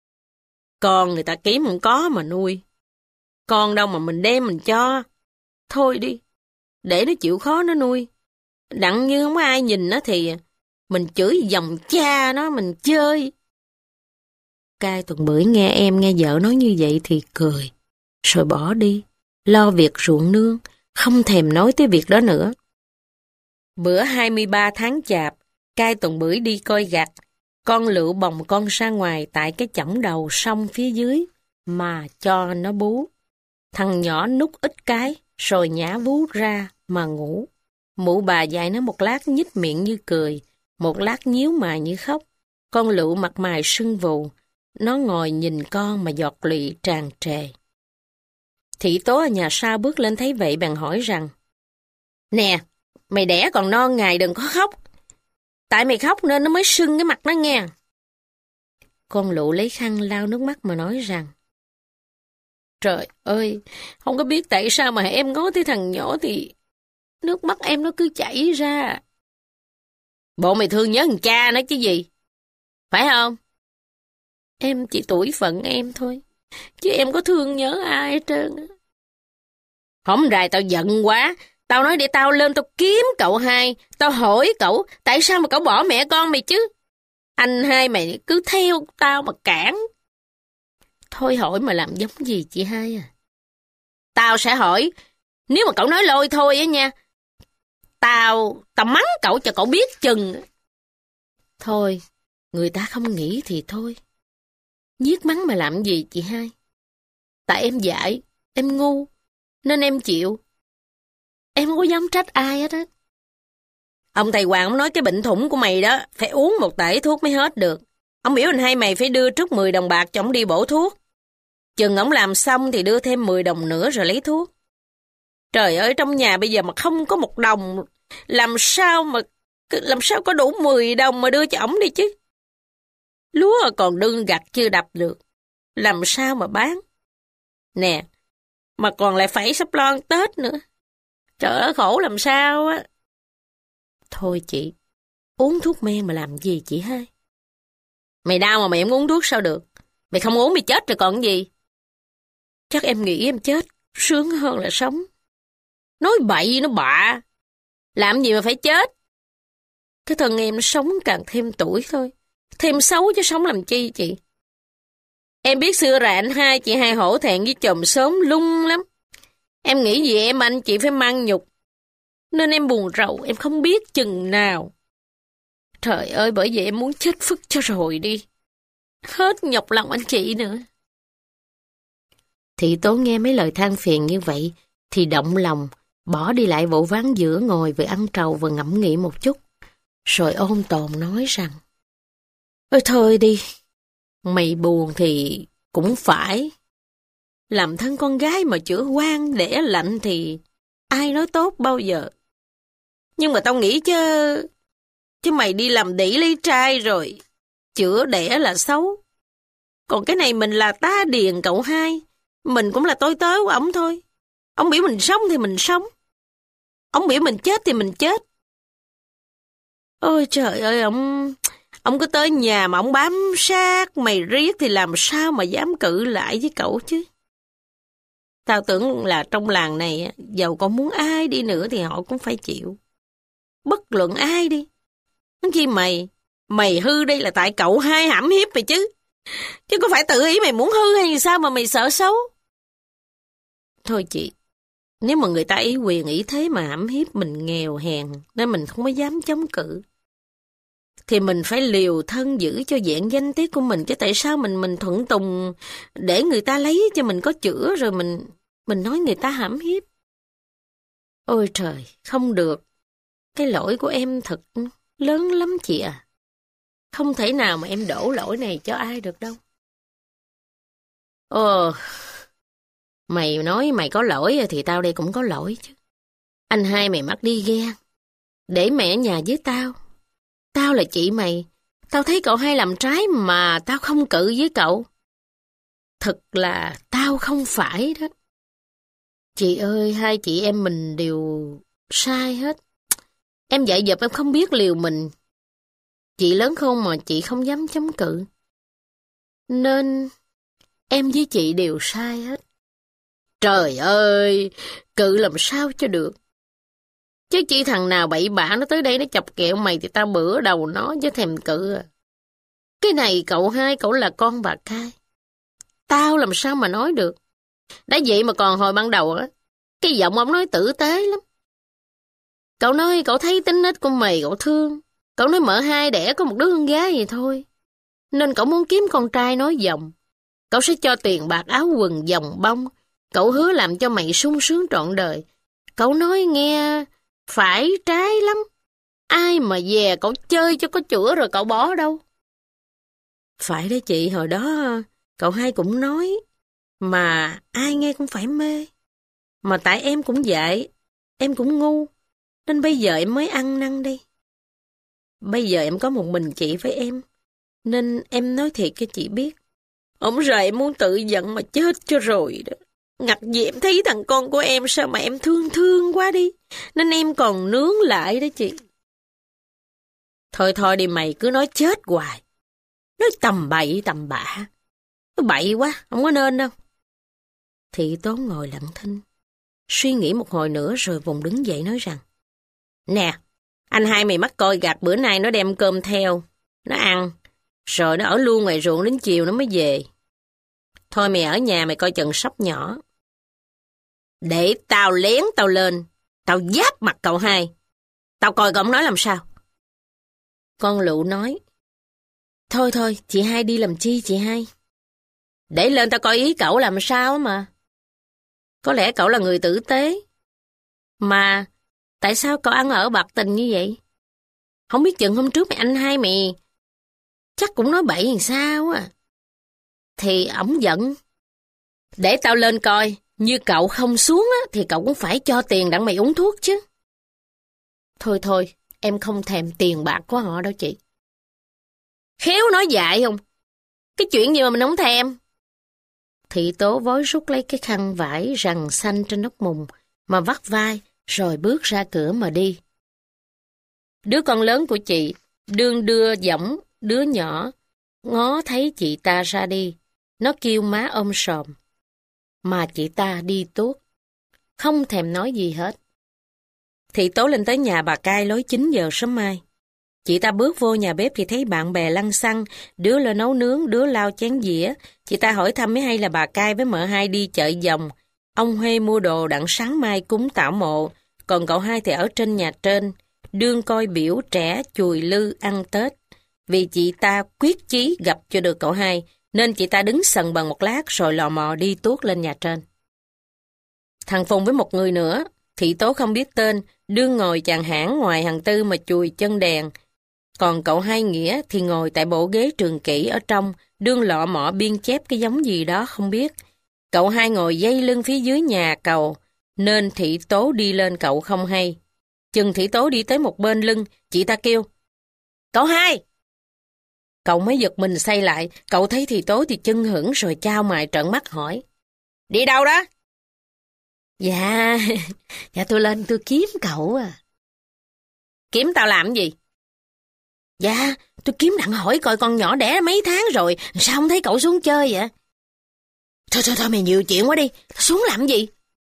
Con người ta kiếm không có mà nuôi. Con đâu mà mình đem mình cho. Thôi đi, để nó chịu khó nó nuôi. Đặng như không có ai nhìn nó thì mình chửi dòng cha nó, mình chơi. Cai tuần bưởi nghe em nghe vợ nói như vậy thì cười, rồi bỏ đi, lo việc ruộng nương, không thèm nói tới việc đó nữa. Bữa hai mươi ba tháng chạp, cai tuần bưởi đi coi gặt, con Lựu bồng con ra ngoài tại cái chõng đầu sông phía dưới mà cho nó bú. Thằng nhỏ nút ít cái, rồi nhả vú ra mà ngủ. Mụ bà dạy nó một lát nhích miệng như cười, một lát nhíu mày như khóc. Con Lựu mặt mày sưng vù, nó ngồi nhìn con mà giọt lụy tràn trề. Thị Tố ở nhà sau bước lên thấy vậy bèn hỏi rằng: Nè, mày đẻ còn non ngày đừng có khóc. Tại mày khóc nên nó mới sưng cái mặt nó nghe. Con Lựu lấy khăn lau nước mắt mà nói rằng: Trời ơi, không có biết tại sao mà em ngó tới thằng nhỏ thì nước mắt em nó cứ chảy ra. Bộ mày thương nhớ thằng cha nó chứ gì, phải không? Em chỉ tuổi phận em thôi, chứ em có thương nhớ ai hết trơn. Hổng rày tao giận quá, tao nói để tao lên tao kiếm cậu hai, tao hỏi cậu tại sao mà cậu bỏ mẹ con mày chứ. Anh hai mày cứ theo tao mà cản. Thôi hỏi mà làm giống gì chị hai à? Tao sẽ hỏi, nếu mà cậu nói lôi thôi á nha, tao, tao mắng cậu cho cậu biết chừng. Thôi, người ta không nghĩ thì thôi. Giết mắng mà làm gì chị hai? Tại em dại, em ngu, nên em chịu. Em không có dám trách ai hết á. Ông thầy Hoàng ông nói cái bệnh thủng của mày đó, phải uống một tể thuốc mới hết được. Ông biểu anh hai mày phải đưa trước mười đồng bạc cho ông đi bổ thuốc. Chừng ông làm xong thì đưa thêm mười đồng nữa rồi lấy thuốc. Trời ơi, trong nhà bây giờ mà không có một đồng, làm sao mà làm sao có đủ mười đồng mà đưa cho ổng đi chứ. Lúa còn đương gặt chưa đập được, làm sao mà bán. Nè, mà còn lại phải sắp lo Tết nữa. Trời ơi, khổ làm sao á. Thôi chị, uống thuốc men mà làm gì chị hai? Mày đau mà mày không uống thuốc sao được? Mày không uống mày chết rồi còn gì? Chắc em nghĩ em chết sướng hơn là sống. Nói bậy nó bạ. Làm gì mà phải chết? Cái thân em nó sống càng thêm tuổi thôi. Thêm xấu chứ sống làm chi chị? Em biết xưa rồi anh hai chị hai hổ thẹn với chòm xóm lung lắm. Em nghĩ gì em anh chị phải mang nhục. Nên em buồn rầu, em không biết chừng nào. Trời ơi, bởi vậy em muốn chết phức cho rồi đi. Hết nhọc lòng anh chị nữa. Thị Tố nghe mấy lời than phiền như vậy thì động lòng, bỏ đi lại vỗ ván giữa ngồi vừa ăn trầu vừa ngẫm nghĩ một chút. Rồi ôn tồn nói rằng: Ôi thôi đi, mày buồn thì cũng phải. Làm thân con gái mà chữa quan đẻ lạnh thì ai nói tốt bao giờ. Nhưng mà tao nghĩ chứ, chứ mày đi làm đĩ lấy trai rồi, chữa đẻ là xấu. Còn cái này mình là tá điền cậu hai, mình cũng là tôi tớ của ổng thôi. Ông biểu mình sống thì mình sống, ông biểu mình chết thì mình chết. Ôi trời ơi, ông ông cứ tới nhà mà ông bám sát mày riết thì làm sao mà dám cự lại với cậu chứ. Tao tưởng là trong làng này, dầu có muốn ai đi nữa thì họ cũng phải chịu. Bất luận ai đi. Khi mày, mày hư đây là tại cậu hai hãm hiếp mày chứ. Chứ có phải tự ý mày muốn hư hay sao mà mày sợ xấu. Thôi chị, nếu mà người ta ý quyền ý thế mà hãm hiếp mình nghèo hèn, nên mình không có dám chống cự. thì mình phải liều thân giữ cho vẹn danh tiết của mình, chứ tại sao mình mình thuận tùng để người ta lấy cho mình có chữa rồi mình mình nói người ta hãm hiếp. Ôi trời, không được. Cái lỗi của em thật lớn lắm chị à. Không thể nào mà em đổ lỗi này cho ai được đâu. Ồ, mày nói mày có lỗi thì tao đây cũng có lỗi chứ. Anh hai mày mắc đi ghen, để mẹ ở nhà với tao. Tao là chị mày, tao thấy cậu hai làm trái mà tao không cự với cậu. Thật là tao không phải đó. Chị ơi, hai chị em mình đều sai hết. Em dạy dập em không biết liều mình. Chị lớn khôn mà chị không dám chống cự. Nên em với chị đều sai hết. Trời ơi, cự làm sao cho được. Chứ chỉ thằng nào bậy bạ nó tới đây nó chọc kẹo mày thì tao bữa đầu nó chứ thèm cự à. Cái này cậu hai, cậu là con bà Cai. Tao làm sao mà nói được. Đã vậy mà còn hồi ban đầu á, cái giọng ông nói tử tế lắm. Cậu nói cậu thấy tính nết của mày cậu thương. Cậu nói mợ hai đẻ có một đứa con gái vậy thôi. Nên cậu muốn kiếm con trai nói dòng. Cậu sẽ cho tiền bạc áo quần vòng bông. Cậu hứa làm cho mày sung sướng trọn đời. Cậu nói nghe phải trái lắm. Ai mà về cậu chơi cho có chữa rồi cậu bỏ đâu. Phải đấy chị, hồi đó cậu hai cũng nói. Mà ai nghe cũng phải mê. Mà tại em cũng dại, em cũng ngu. Nên bây giờ em mới ăn năn đi. Bây giờ em có một mình chị với em. Nên em nói thiệt cho chị biết. Ông rời em muốn tự giận mà chết cho rồi đó. Ngặt gì em thấy thằng con của em sao mà em thương thương quá đi. Nên em còn nướng lại đó chị. Thôi thôi đi mày, cứ nói chết hoài. Nói tầm bậy tầm bạ. Nó bậy quá, không có nên đâu. Thị Tốn ngồi lặng thinh, suy nghĩ một hồi nữa rồi vùng đứng dậy nói rằng: Nè, anh hai mày mắc coi gạt bữa nay nó đem cơm theo. Nó ăn, rồi nó ở luôn ngoài ruộng đến chiều nó mới về. Thôi mày ở nhà mày coi chừng sóc nhỏ. Để tao lén tao lên, tao giáp mặt cậu hai. Tao coi cậu nói làm sao. Con Lụ nói: Thôi thôi, chị hai đi làm chi chị hai? Để lên tao coi ý cậu làm sao mà. Có lẽ cậu là người tử tế. Mà tại sao cậu ăn ở bạc tình như vậy? Không biết chừng hôm trước mày anh hai mày chắc cũng nói bậy làm sao à. Thì ổng giận. Để tao lên coi. Như cậu không xuống á, thì cậu cũng phải cho tiền đặng mày uống thuốc chứ. Thôi thôi, em không thèm tiền bạc của họ đâu chị. Khéo nói dại không? Cái chuyện gì mà mình không thèm? Thị Tố vối rút lấy cái khăn vải rằn xanh trên nóc mùng mà vắt vai rồi bước ra cửa mà đi. Đứa con lớn của chị đương đưa giỏng đứa nhỏ ngó thấy chị ta ra đi. Nó kêu má ôm sòm. Mà chị ta đi tuốt, không thèm nói gì hết. Thị Tố lên tới nhà bà Cai lối chín giờ sớm mai. Chị ta bước vô nhà bếp thì thấy bạn bè lăn xăng, đứa lên nấu nướng, đứa lau chén dĩa. Chị ta hỏi thăm mới hay là bà Cai với mợ hai đi chợ Dòng. Ông Huê mua đồ đặng sáng mai cúng tảo mộ, còn cậu hai thì ở trên nhà trên, đương coi biểu trẻ chùi lư ăn Tết. Vì chị ta quyết chí gặp cho được cậu hai, nên chị ta đứng sần bằng một lát rồi lò mò đi tuốt lên nhà trên. Thằng Phùng với một người nữa, Thị Tố không biết tên, đương ngồi chàng hãng ngoài hàng tư mà chùi chân đèn. Còn cậu hai Nghĩa thì ngồi tại bộ ghế trường kỷ ở trong, đương lọ mọ biên chép cái giống gì đó không biết. Cậu hai ngồi dây lưng phía dưới nhà cầu, nên Thị Tố đi lên cậu không hay. Chừng Thị Tố đi tới một bên lưng, chị ta kêu: Cậu hai! Cậu mới giật mình xoay lại, cậu thấy Thị Tố thì chân hững rồi chao mày trợn mắt hỏi: Đi đâu đó? Dạ, dạ tôi lên tôi kiếm cậu à. Kiếm tao làm gì? Dạ, tôi kiếm đặng hỏi coi con nhỏ đẻ mấy tháng rồi, sao không thấy cậu xuống chơi vậy? Thôi thôi thôi mày nhiều chuyện quá đi, xuống làm gì?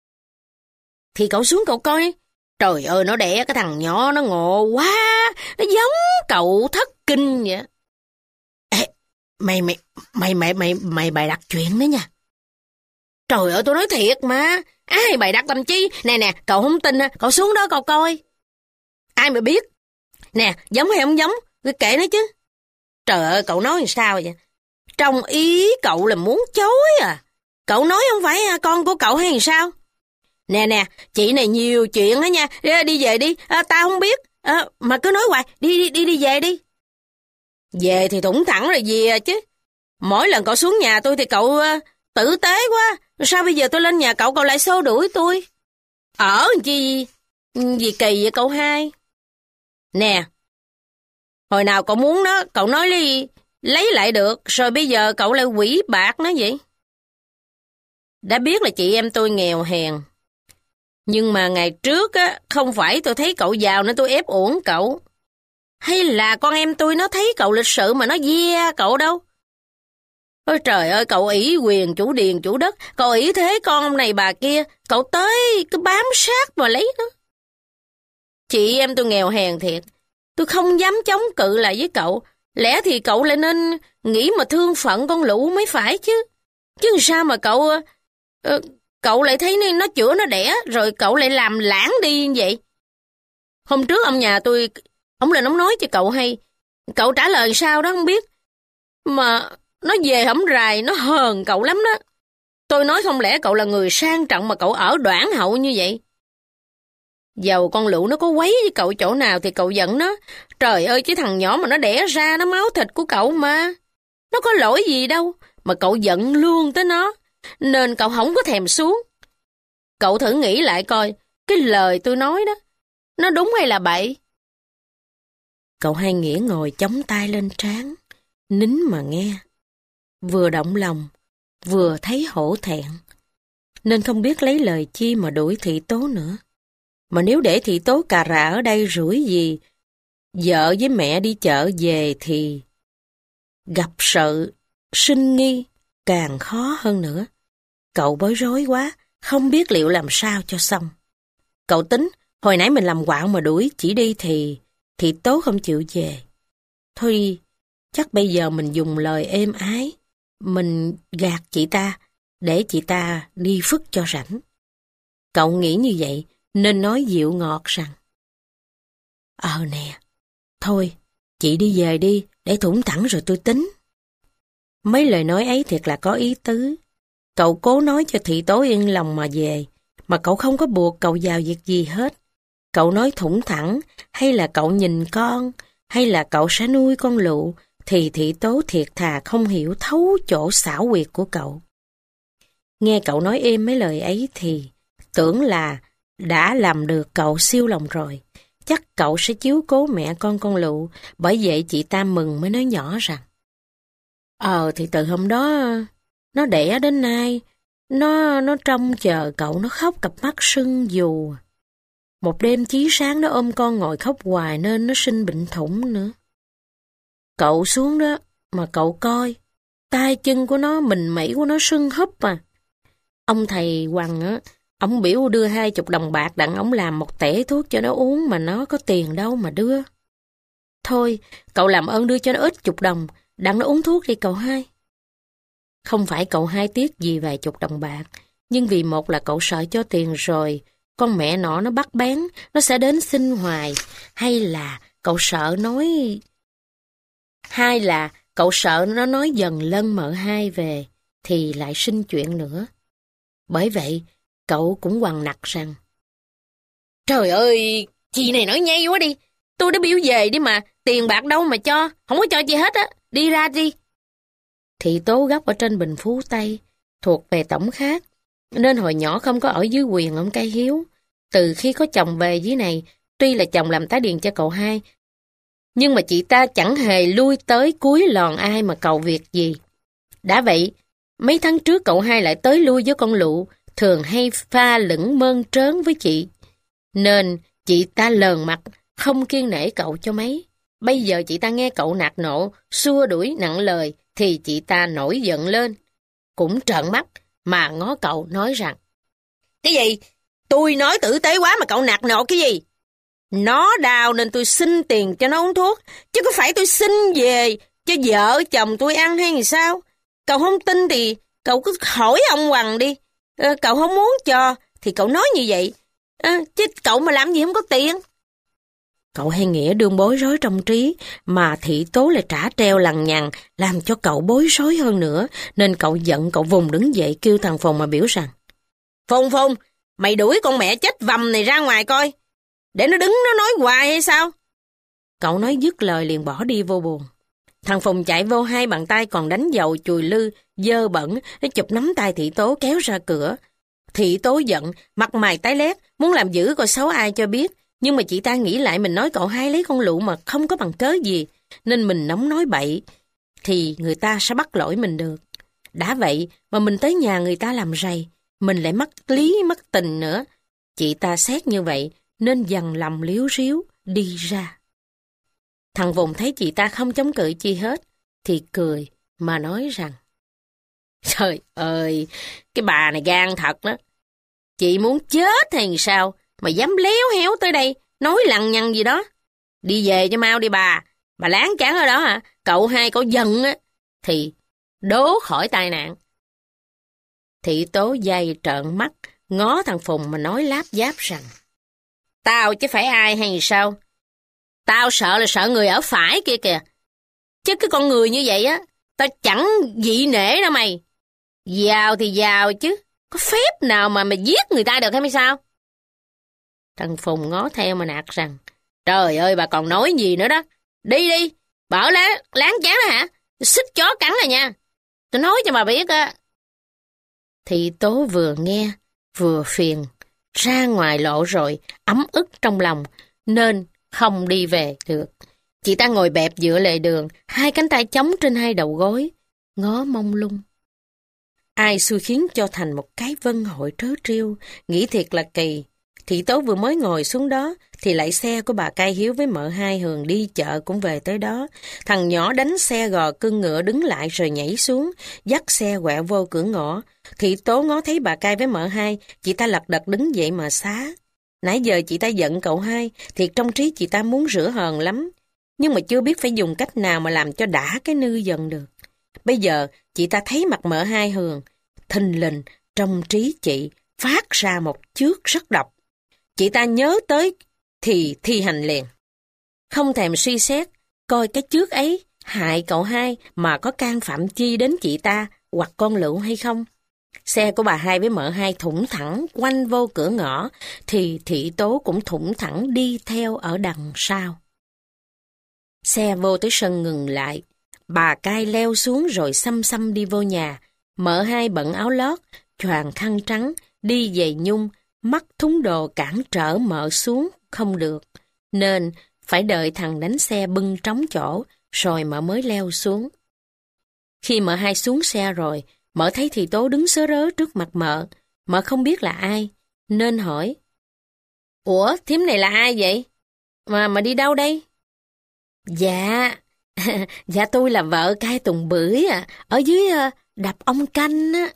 Thì cậu xuống cậu coi. Trời ơi, nó đẻ cái thằng nhỏ nó ngộ quá, nó giống cậu thất kinh vậy. Ê, mày mày mày mày mày mày bày đặt chuyện đấy nha. Trời ơi, tôi nói thiệt mà. Ai bày đặt làm chi? Nè nè, cậu không tin, cậu xuống đó cậu coi. Ai mà biết. Nè, giống hay không giống, cứ kệ nó chứ. Trời ơi, cậu nói làm sao vậy? Trong ý cậu là muốn chối à? Cậu nói không phải con của cậu hay làm sao? Nè nè, chị này nhiều chuyện đó nha, đi, đi về đi, à, tao không biết, à, mà cứ nói hoài, đi đi đi đi về đi. Về thì thủng thẳng rồi gì à chứ. Mỗi lần cậu xuống nhà tôi thì cậu uh, tử tế quá, sao bây giờ tôi lên nhà cậu cậu lại xô đuổi tôi? Ở chi gì kỳ vậy cậu hai? Nè, hồi nào cậu muốn nó, cậu nói đi, lấy lại được, rồi bây giờ cậu lại quỷ bạc nó vậy? Đã biết là chị em tôi nghèo hèn, nhưng mà ngày trước á, không phải tôi thấy cậu giàu nên tôi ép uổng cậu. Hay là con em tôi nó thấy cậu lịch sự mà nó ve cậu đâu. Ôi trời ơi, cậu ỷ quyền chủ điền chủ đất, cậu ỷ thế con ông này bà kia, cậu tới cứ bám sát mà lấy nó. Chị em tôi nghèo hèn thiệt, tôi không dám chống cự lại với cậu, lẽ thì cậu lại nên nghĩ mà thương phận con Lũ mới phải chứ. Chứ sao mà cậu... Uh, cậu lại thấy nó chữa nó đẻ, rồi cậu lại làm lãng đi như vậy. Hôm trước ông nhà tôi, ông lên ông nói cho cậu hay, cậu trả lời sao đó không biết. Mà nó về hổng rài, nó hờn cậu lắm đó. Tôi nói không lẽ cậu là người sang trọng mà cậu ở đoản hậu như vậy. Dầu con Lũ nó có quấy với cậu chỗ nào thì cậu giận nó. Trời ơi, chứ thằng nhỏ mà nó đẻ ra nó máu thịt của cậu mà. Nó có lỗi gì đâu, mà cậu giận luôn tới nó. Nên cậu không có thèm xuống. Cậu thử nghĩ lại coi, cái lời tôi nói đó, nó đúng hay là bậy? Cậu hai Nghĩa ngồi chống tay lên trán, nín mà nghe. Vừa động lòng, vừa thấy hổ thẹn, nên không biết lấy lời chi mà đuổi Thị Tố nữa. Mà nếu để Thị Tố cà rà ở đây rủi gì, vợ với mẹ đi chợ về thì gặp sự sinh nghi càng khó hơn nữa. Cậu bối rối quá, không biết liệu làm sao cho xong. Cậu tính, hồi nãy mình làm quạo mà đuổi chỉ đi thì Thị Tố không chịu về. Thôi đi, chắc bây giờ mình dùng lời êm ái, mình gạt chị ta, để chị ta đi phức cho rảnh. Cậu nghĩ như vậy, nên nói dịu ngọt rằng: Ờ nè, thôi, chị đi về đi, để thủng thẳng rồi tôi tính. Mấy lời nói ấy thiệt là có ý tứ. Cậu cố nói cho Thị Tố yên lòng mà về, mà cậu không có buộc cậu vào việc gì hết. Cậu nói thủng thẳng, hay là cậu nhìn con, hay là cậu sẽ nuôi con Lụ, thì Thị Tố thiệt thà không hiểu thấu chỗ xảo quyệt của cậu. Nghe cậu nói êm mấy lời ấy thì tưởng là đã làm được cậu siêu lòng rồi. Chắc cậu sẽ chiếu cố mẹ con con Lụ, bởi vậy chị ta mừng mới nói nhỏ rằng: Ờ thì từ hôm đó nó đẻ đến nay, nó nó trông chờ cậu, nó khóc cặp mắt sưng dù. Một đêm chí sáng nó ôm con ngồi khóc hoài nên nó sinh bệnh thủng nữa. Cậu xuống đó mà cậu coi, tay chân của nó, mình mẩy của nó sưng húp à. Ông thầy Hoàng á, ông biểu đưa hai chục đồng bạc đặng ông làm một tể thuốc cho nó uống, mà nó có tiền đâu mà đưa. Thôi, cậu làm ơn đưa cho nó ít chục đồng, đặng nó uống thuốc đi cậu hai. Không phải cậu hai tiếc gì vài chục đồng bạc, nhưng vì một là cậu sợ cho tiền rồi con mẹ nọ nó bắt bén, nó sẽ đến xin hoài, hay là cậu sợ nói... Hai là cậu sợ nó nói dần lân mợ hai về, thì lại sinh chuyện nữa. Bởi vậy, cậu cũng quằn nặc rằng: Trời ơi, chị này nói nhây quá đi. Tôi đã biểu về đi mà, tiền bạc đâu mà cho, không có cho chị hết á, đi ra đi. Thị Tố gốc ở trên Bình Phú Tây, thuộc về tổng khác, nên hồi nhỏ không có ở dưới quyền ông Cây Hiếu. Từ khi có chồng về dưới này, tuy là chồng làm tá điền cho cậu hai, nhưng mà chị ta chẳng hề lui tới cúi lòn ai mà cầu việc gì. Đã vậy, mấy tháng trước cậu hai lại tới lui với con Lụ, thường hay pha lửng mơn trớn với chị. Nên chị ta lờn mặt, không kiêng nể cậu cho mấy. Bây giờ chị ta nghe cậu nạt nộ, xua đuổi nặng lời, thì chị ta nổi giận lên. Cũng trợn mắt, mà ngó cậu nói rằng: Cái gì? Tôi nói tử tế quá mà cậu nạt nộ cái gì? Nó đau nên tôi xin tiền cho nó uống thuốc, chứ có phải tôi xin về cho vợ chồng tôi ăn hay sao? Cậu không tin thì cậu cứ hỏi ông Hoàng đi. À, cậu không muốn cho thì cậu nói như vậy. À, chứ cậu mà làm gì không có tiền. Cậu hay Nghĩa đương bối rối trong trí, mà Thị Tố lại trả treo lằng nhằng, làm cho cậu bối rối hơn nữa, nên cậu giận cậu vùng đứng dậy kêu thằng Phùng mà biểu rằng: Phùng Phùng, mày đuổi con mẹ chết vầm này ra ngoài coi, để nó đứng nó nói hoài hay sao? Cậu nói dứt lời liền bỏ đi vô buồng. Thằng Phùng chạy vô, hai bàn tay còn đánh dầu chùi lư, dơ bẩn, nó chụp nắm tay Thị Tố kéo ra cửa. Thị Tố giận, mặt mày tái lét, muốn làm dữ coi xấu ai cho biết. Nhưng mà chị ta nghĩ lại mình nói cậu hai lấy con Lụ mà không có bằng cớ gì, nên mình nóng nói bậy, thì người ta sẽ bắt lỗi mình được. Đã vậy mà mình tới nhà người ta làm rầy, mình lại mất lý mất tình nữa. Chị ta xét như vậy nên dằn lòng liếu riếu đi ra. Thằng Vùng thấy chị ta không chống cự chi hết thì cười mà nói rằng: Trời ơi, cái bà này gan thật đó. Chị muốn chết hay sao mà dám léo héo tới đây nói lằng nhằng gì đó. Đi về cho mau đi bà. Bà láng chán ở đó hả? Cậu hai cậu giận á thì đố khỏi tai nạn. Thị Tố dây trợn mắt ngó thằng Phùng mà nói láp giáp rằng: Tao chứ phải ai hay sao? Tao sợ là sợ người ở phải kia kìa. Chứ cái con người như vậy á, tao chẳng dị nể đâu mày. Giàu thì giàu chứ, có phép nào mà mày giết người ta được hay sao? Thằng Phùng ngó theo mà nạt rằng: Trời ơi, bà còn nói gì nữa đó. Đi đi, bà ở láng, láng chán đó hả? Xích chó cắn rồi nha. Tôi nói cho bà biết á. Thị Tố vừa nghe, vừa phiền, ra ngoài lộ rồi, ấm ức trong lòng, nên không đi về được. Chị ta ngồi bẹp giữa lề đường, hai cánh tay chống trên hai đầu gối, ngó mông lung. Ai xui khiến cho thành một cái vân hội trớ trêu, nghĩ thiệt là kỳ. Thị Tố vừa mới ngồi xuống đó, thì lại xe của bà Cai Hiếu với mợ Hai Hường đi chợ cũng về tới đó. Thằng nhỏ đánh xe gò cưng ngựa đứng lại rồi nhảy xuống, dắt xe quẹo vô cửa ngõ. Thị Tố ngó thấy bà Cai với mợ Hai, chị ta lật đật đứng dậy mà xá. Nãy giờ chị ta giận cậu hai, thiệt trong trí chị ta muốn rửa hờn lắm, nhưng mà chưa biết phải dùng cách nào mà làm cho đã cái nư giận được. Bây giờ chị ta thấy mặt mợ Hai Hường, thình lình trong trí chị phát ra một chước rất độc. Chị ta nhớ tới thì thi hành liền, không thèm suy xét coi cái chước ấy hại cậu hai mà có can phạm chi đến chị ta hoặc con Lựu hay không. Xe của bà Hai với mợ Hai thủng thẳng quanh vô cửa ngõ, thì Thị Tố cũng thủng thẳng đi theo ở đằng sau. Xe vô tới sân ngừng lại, bà Cai leo xuống rồi xăm xăm đi vô nhà. Mợ Hai bận áo lót, choàng khăn trắng, đi giày nhung, mắc thúng đồ cản trở mợ xuống không được, nên phải đợi thằng đánh xe bưng trống chỗ, rồi mợ mới leo xuống. Khi mợ Hai xuống xe rồi, mợ thấy Thị Tố đứng sớ rớ trước mặt mợ. Mợ không biết là ai, nên hỏi: Ủa, thím này là ai vậy? Mà mà đi đâu đây? Dạ, dạ tôi là vợ Cai Tùng Bưởi à, ở dưới uh, đập ông Canh á.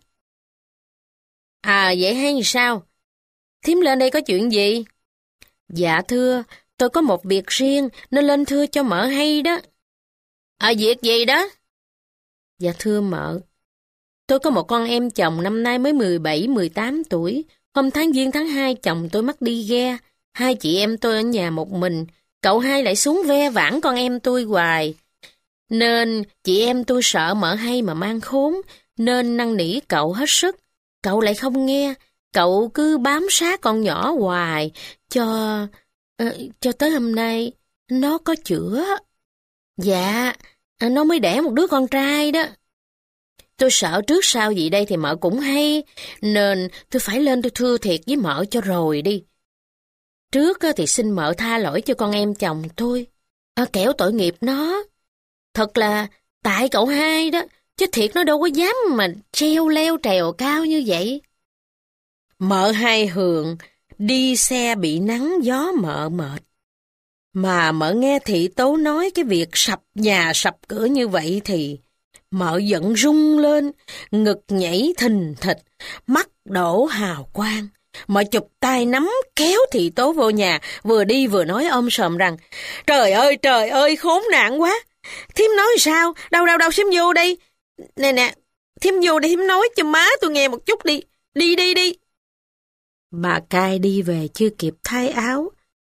À vậy hay sao? Thím lên đây có chuyện gì? Dạ thưa, tôi có một việc riêng nên lên thưa cho mợ hay đó. À việc gì đó? Dạ thưa mợ, tôi có một con em chồng năm nay mới mười bảy mười tám tuổi. Hôm tháng Giêng tháng hai chồng tôi mắc đi ghe. Hai chị em tôi ở nhà một mình. Cậu hai lại xuống ve vãn con em tôi hoài. Nên chị em tôi sợ mợ hay mà mang khốn, nên năn nỉ cậu hết sức. Cậu lại không nghe. Cậu cứ bám sát con nhỏ hoài. Cho... Uh, cho tới hôm nay nó có chữa. Dạ, nó mới đẻ một đứa con trai đó. Tôi sợ trước sau gì đây thì mợ cũng hay, nên tôi phải lên tôi thưa thiệt với mợ cho rồi đi. Trước thì xin mợ tha lỗi cho con em chồng tôi, à, kẻo tội nghiệp nó. Thật là tại cậu hai đó, chứ thiệt nó đâu có dám mà treo leo trèo cao như vậy. Mợ Hai Hường đi xe bị nắng gió mợ mệt. Mà mợ nghe Thị Tố nói cái việc sập nhà sập cửa như vậy thì mợ giận rung lên, ngực nhảy thình thịch, mắt đổ hào quang. Mợ chụp tay nắm kéo Thị Tố vô nhà, vừa đi vừa nói ôm sòm rằng: Trời ơi, trời ơi, khốn nạn quá. Thím nói sao? Đâu đâu đâu, thím vô đây. Nè nè, thím vô đây, thím nói cho má tôi nghe một chút đi. Đi đi đi. Bà Cai đi về chưa kịp thay áo,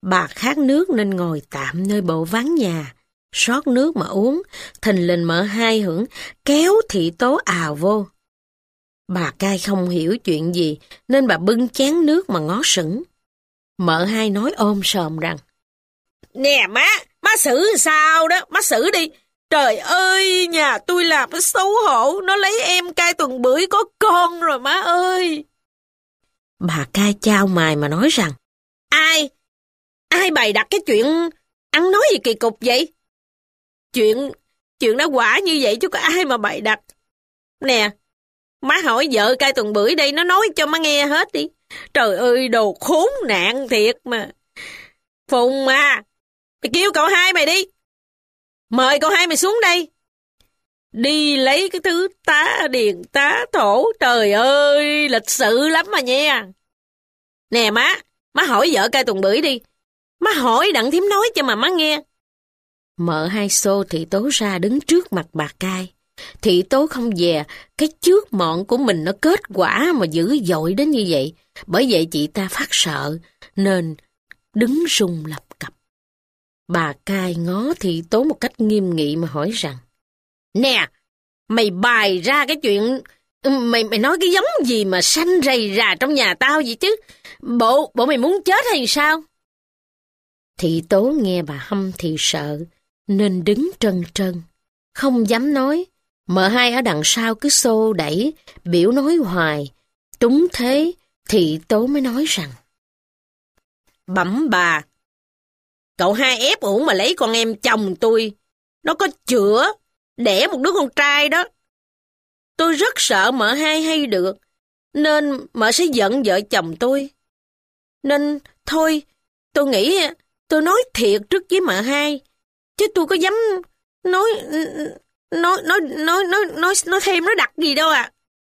Bà khát nước nên ngồi tạm nơi bộ vắng nhà, rót nước mà uống, thình lình mợ hai hưởng kéo thị tố ào vô. Bà cai không hiểu chuyện gì nên bà bưng chén nước mà ngó sững. Mợ hai nói ôm sòm rằng: Nè má, má xử sao đó, má xử đi. Trời ơi, nhà tôi làm nó xấu hổ, nó lấy em cai tuần bưởi có con rồi má ơi. Bà cai chao mài mà nói rằng: Ai? Ai bày đặt cái chuyện ăn nói gì kỳ cục vậy? Chuyện, chuyện đã quả như vậy chứ có ai mà bày đặt. Nè, má hỏi vợ cai tuần bưởi đây, nó nói cho má nghe hết đi. Trời ơi, đồ khốn nạn thiệt mà. Phùng à, mày kêu cậu hai mày đi. Mời cậu hai mày xuống đây. Đi lấy cái thứ tá điền tá thổ. Trời ơi, lịch sự lắm mà nha. Nè má, má hỏi vợ cai tuần bưởi đi. Má hỏi đặng thím nói cho mà má nghe. Mợ hai xô thị tố ra đứng trước mặt bà cai. Thị tố không dè, cái trước mọn của mình nó kết quả mà dữ dội đến như vậy. Bởi vậy chị ta phát sợ, nên đứng run lập cập. Bà cai ngó thị tố một cách nghiêm nghị mà hỏi rằng: Nè, mày bày ra cái chuyện... Mày mày nói cái giống gì mà sanh rầy rà trong nhà tao vậy chứ? Bộ, bộ mày muốn chết hay sao? Thị tố nghe bà hâm thì sợ, nên đứng trân trân, không dám nói. Mợ hai ở đằng sau cứ xô đẩy, biểu nói hoài. Túng thế, thị tố mới nói rằng: Bẩm bà, cậu hai ép uổng mà lấy con em chồng tôi. Nó có chữa, đẻ một đứa con trai đó. Tôi rất sợ mợ hai hay được, nên mợ sẽ giận vợ chồng tôi. Nên thôi, tôi nghĩ tôi nói thiệt trước với mợ hai, chứ tôi có dám nói nói nói nói nói nói, nói thêm nói đặt gì đâu à.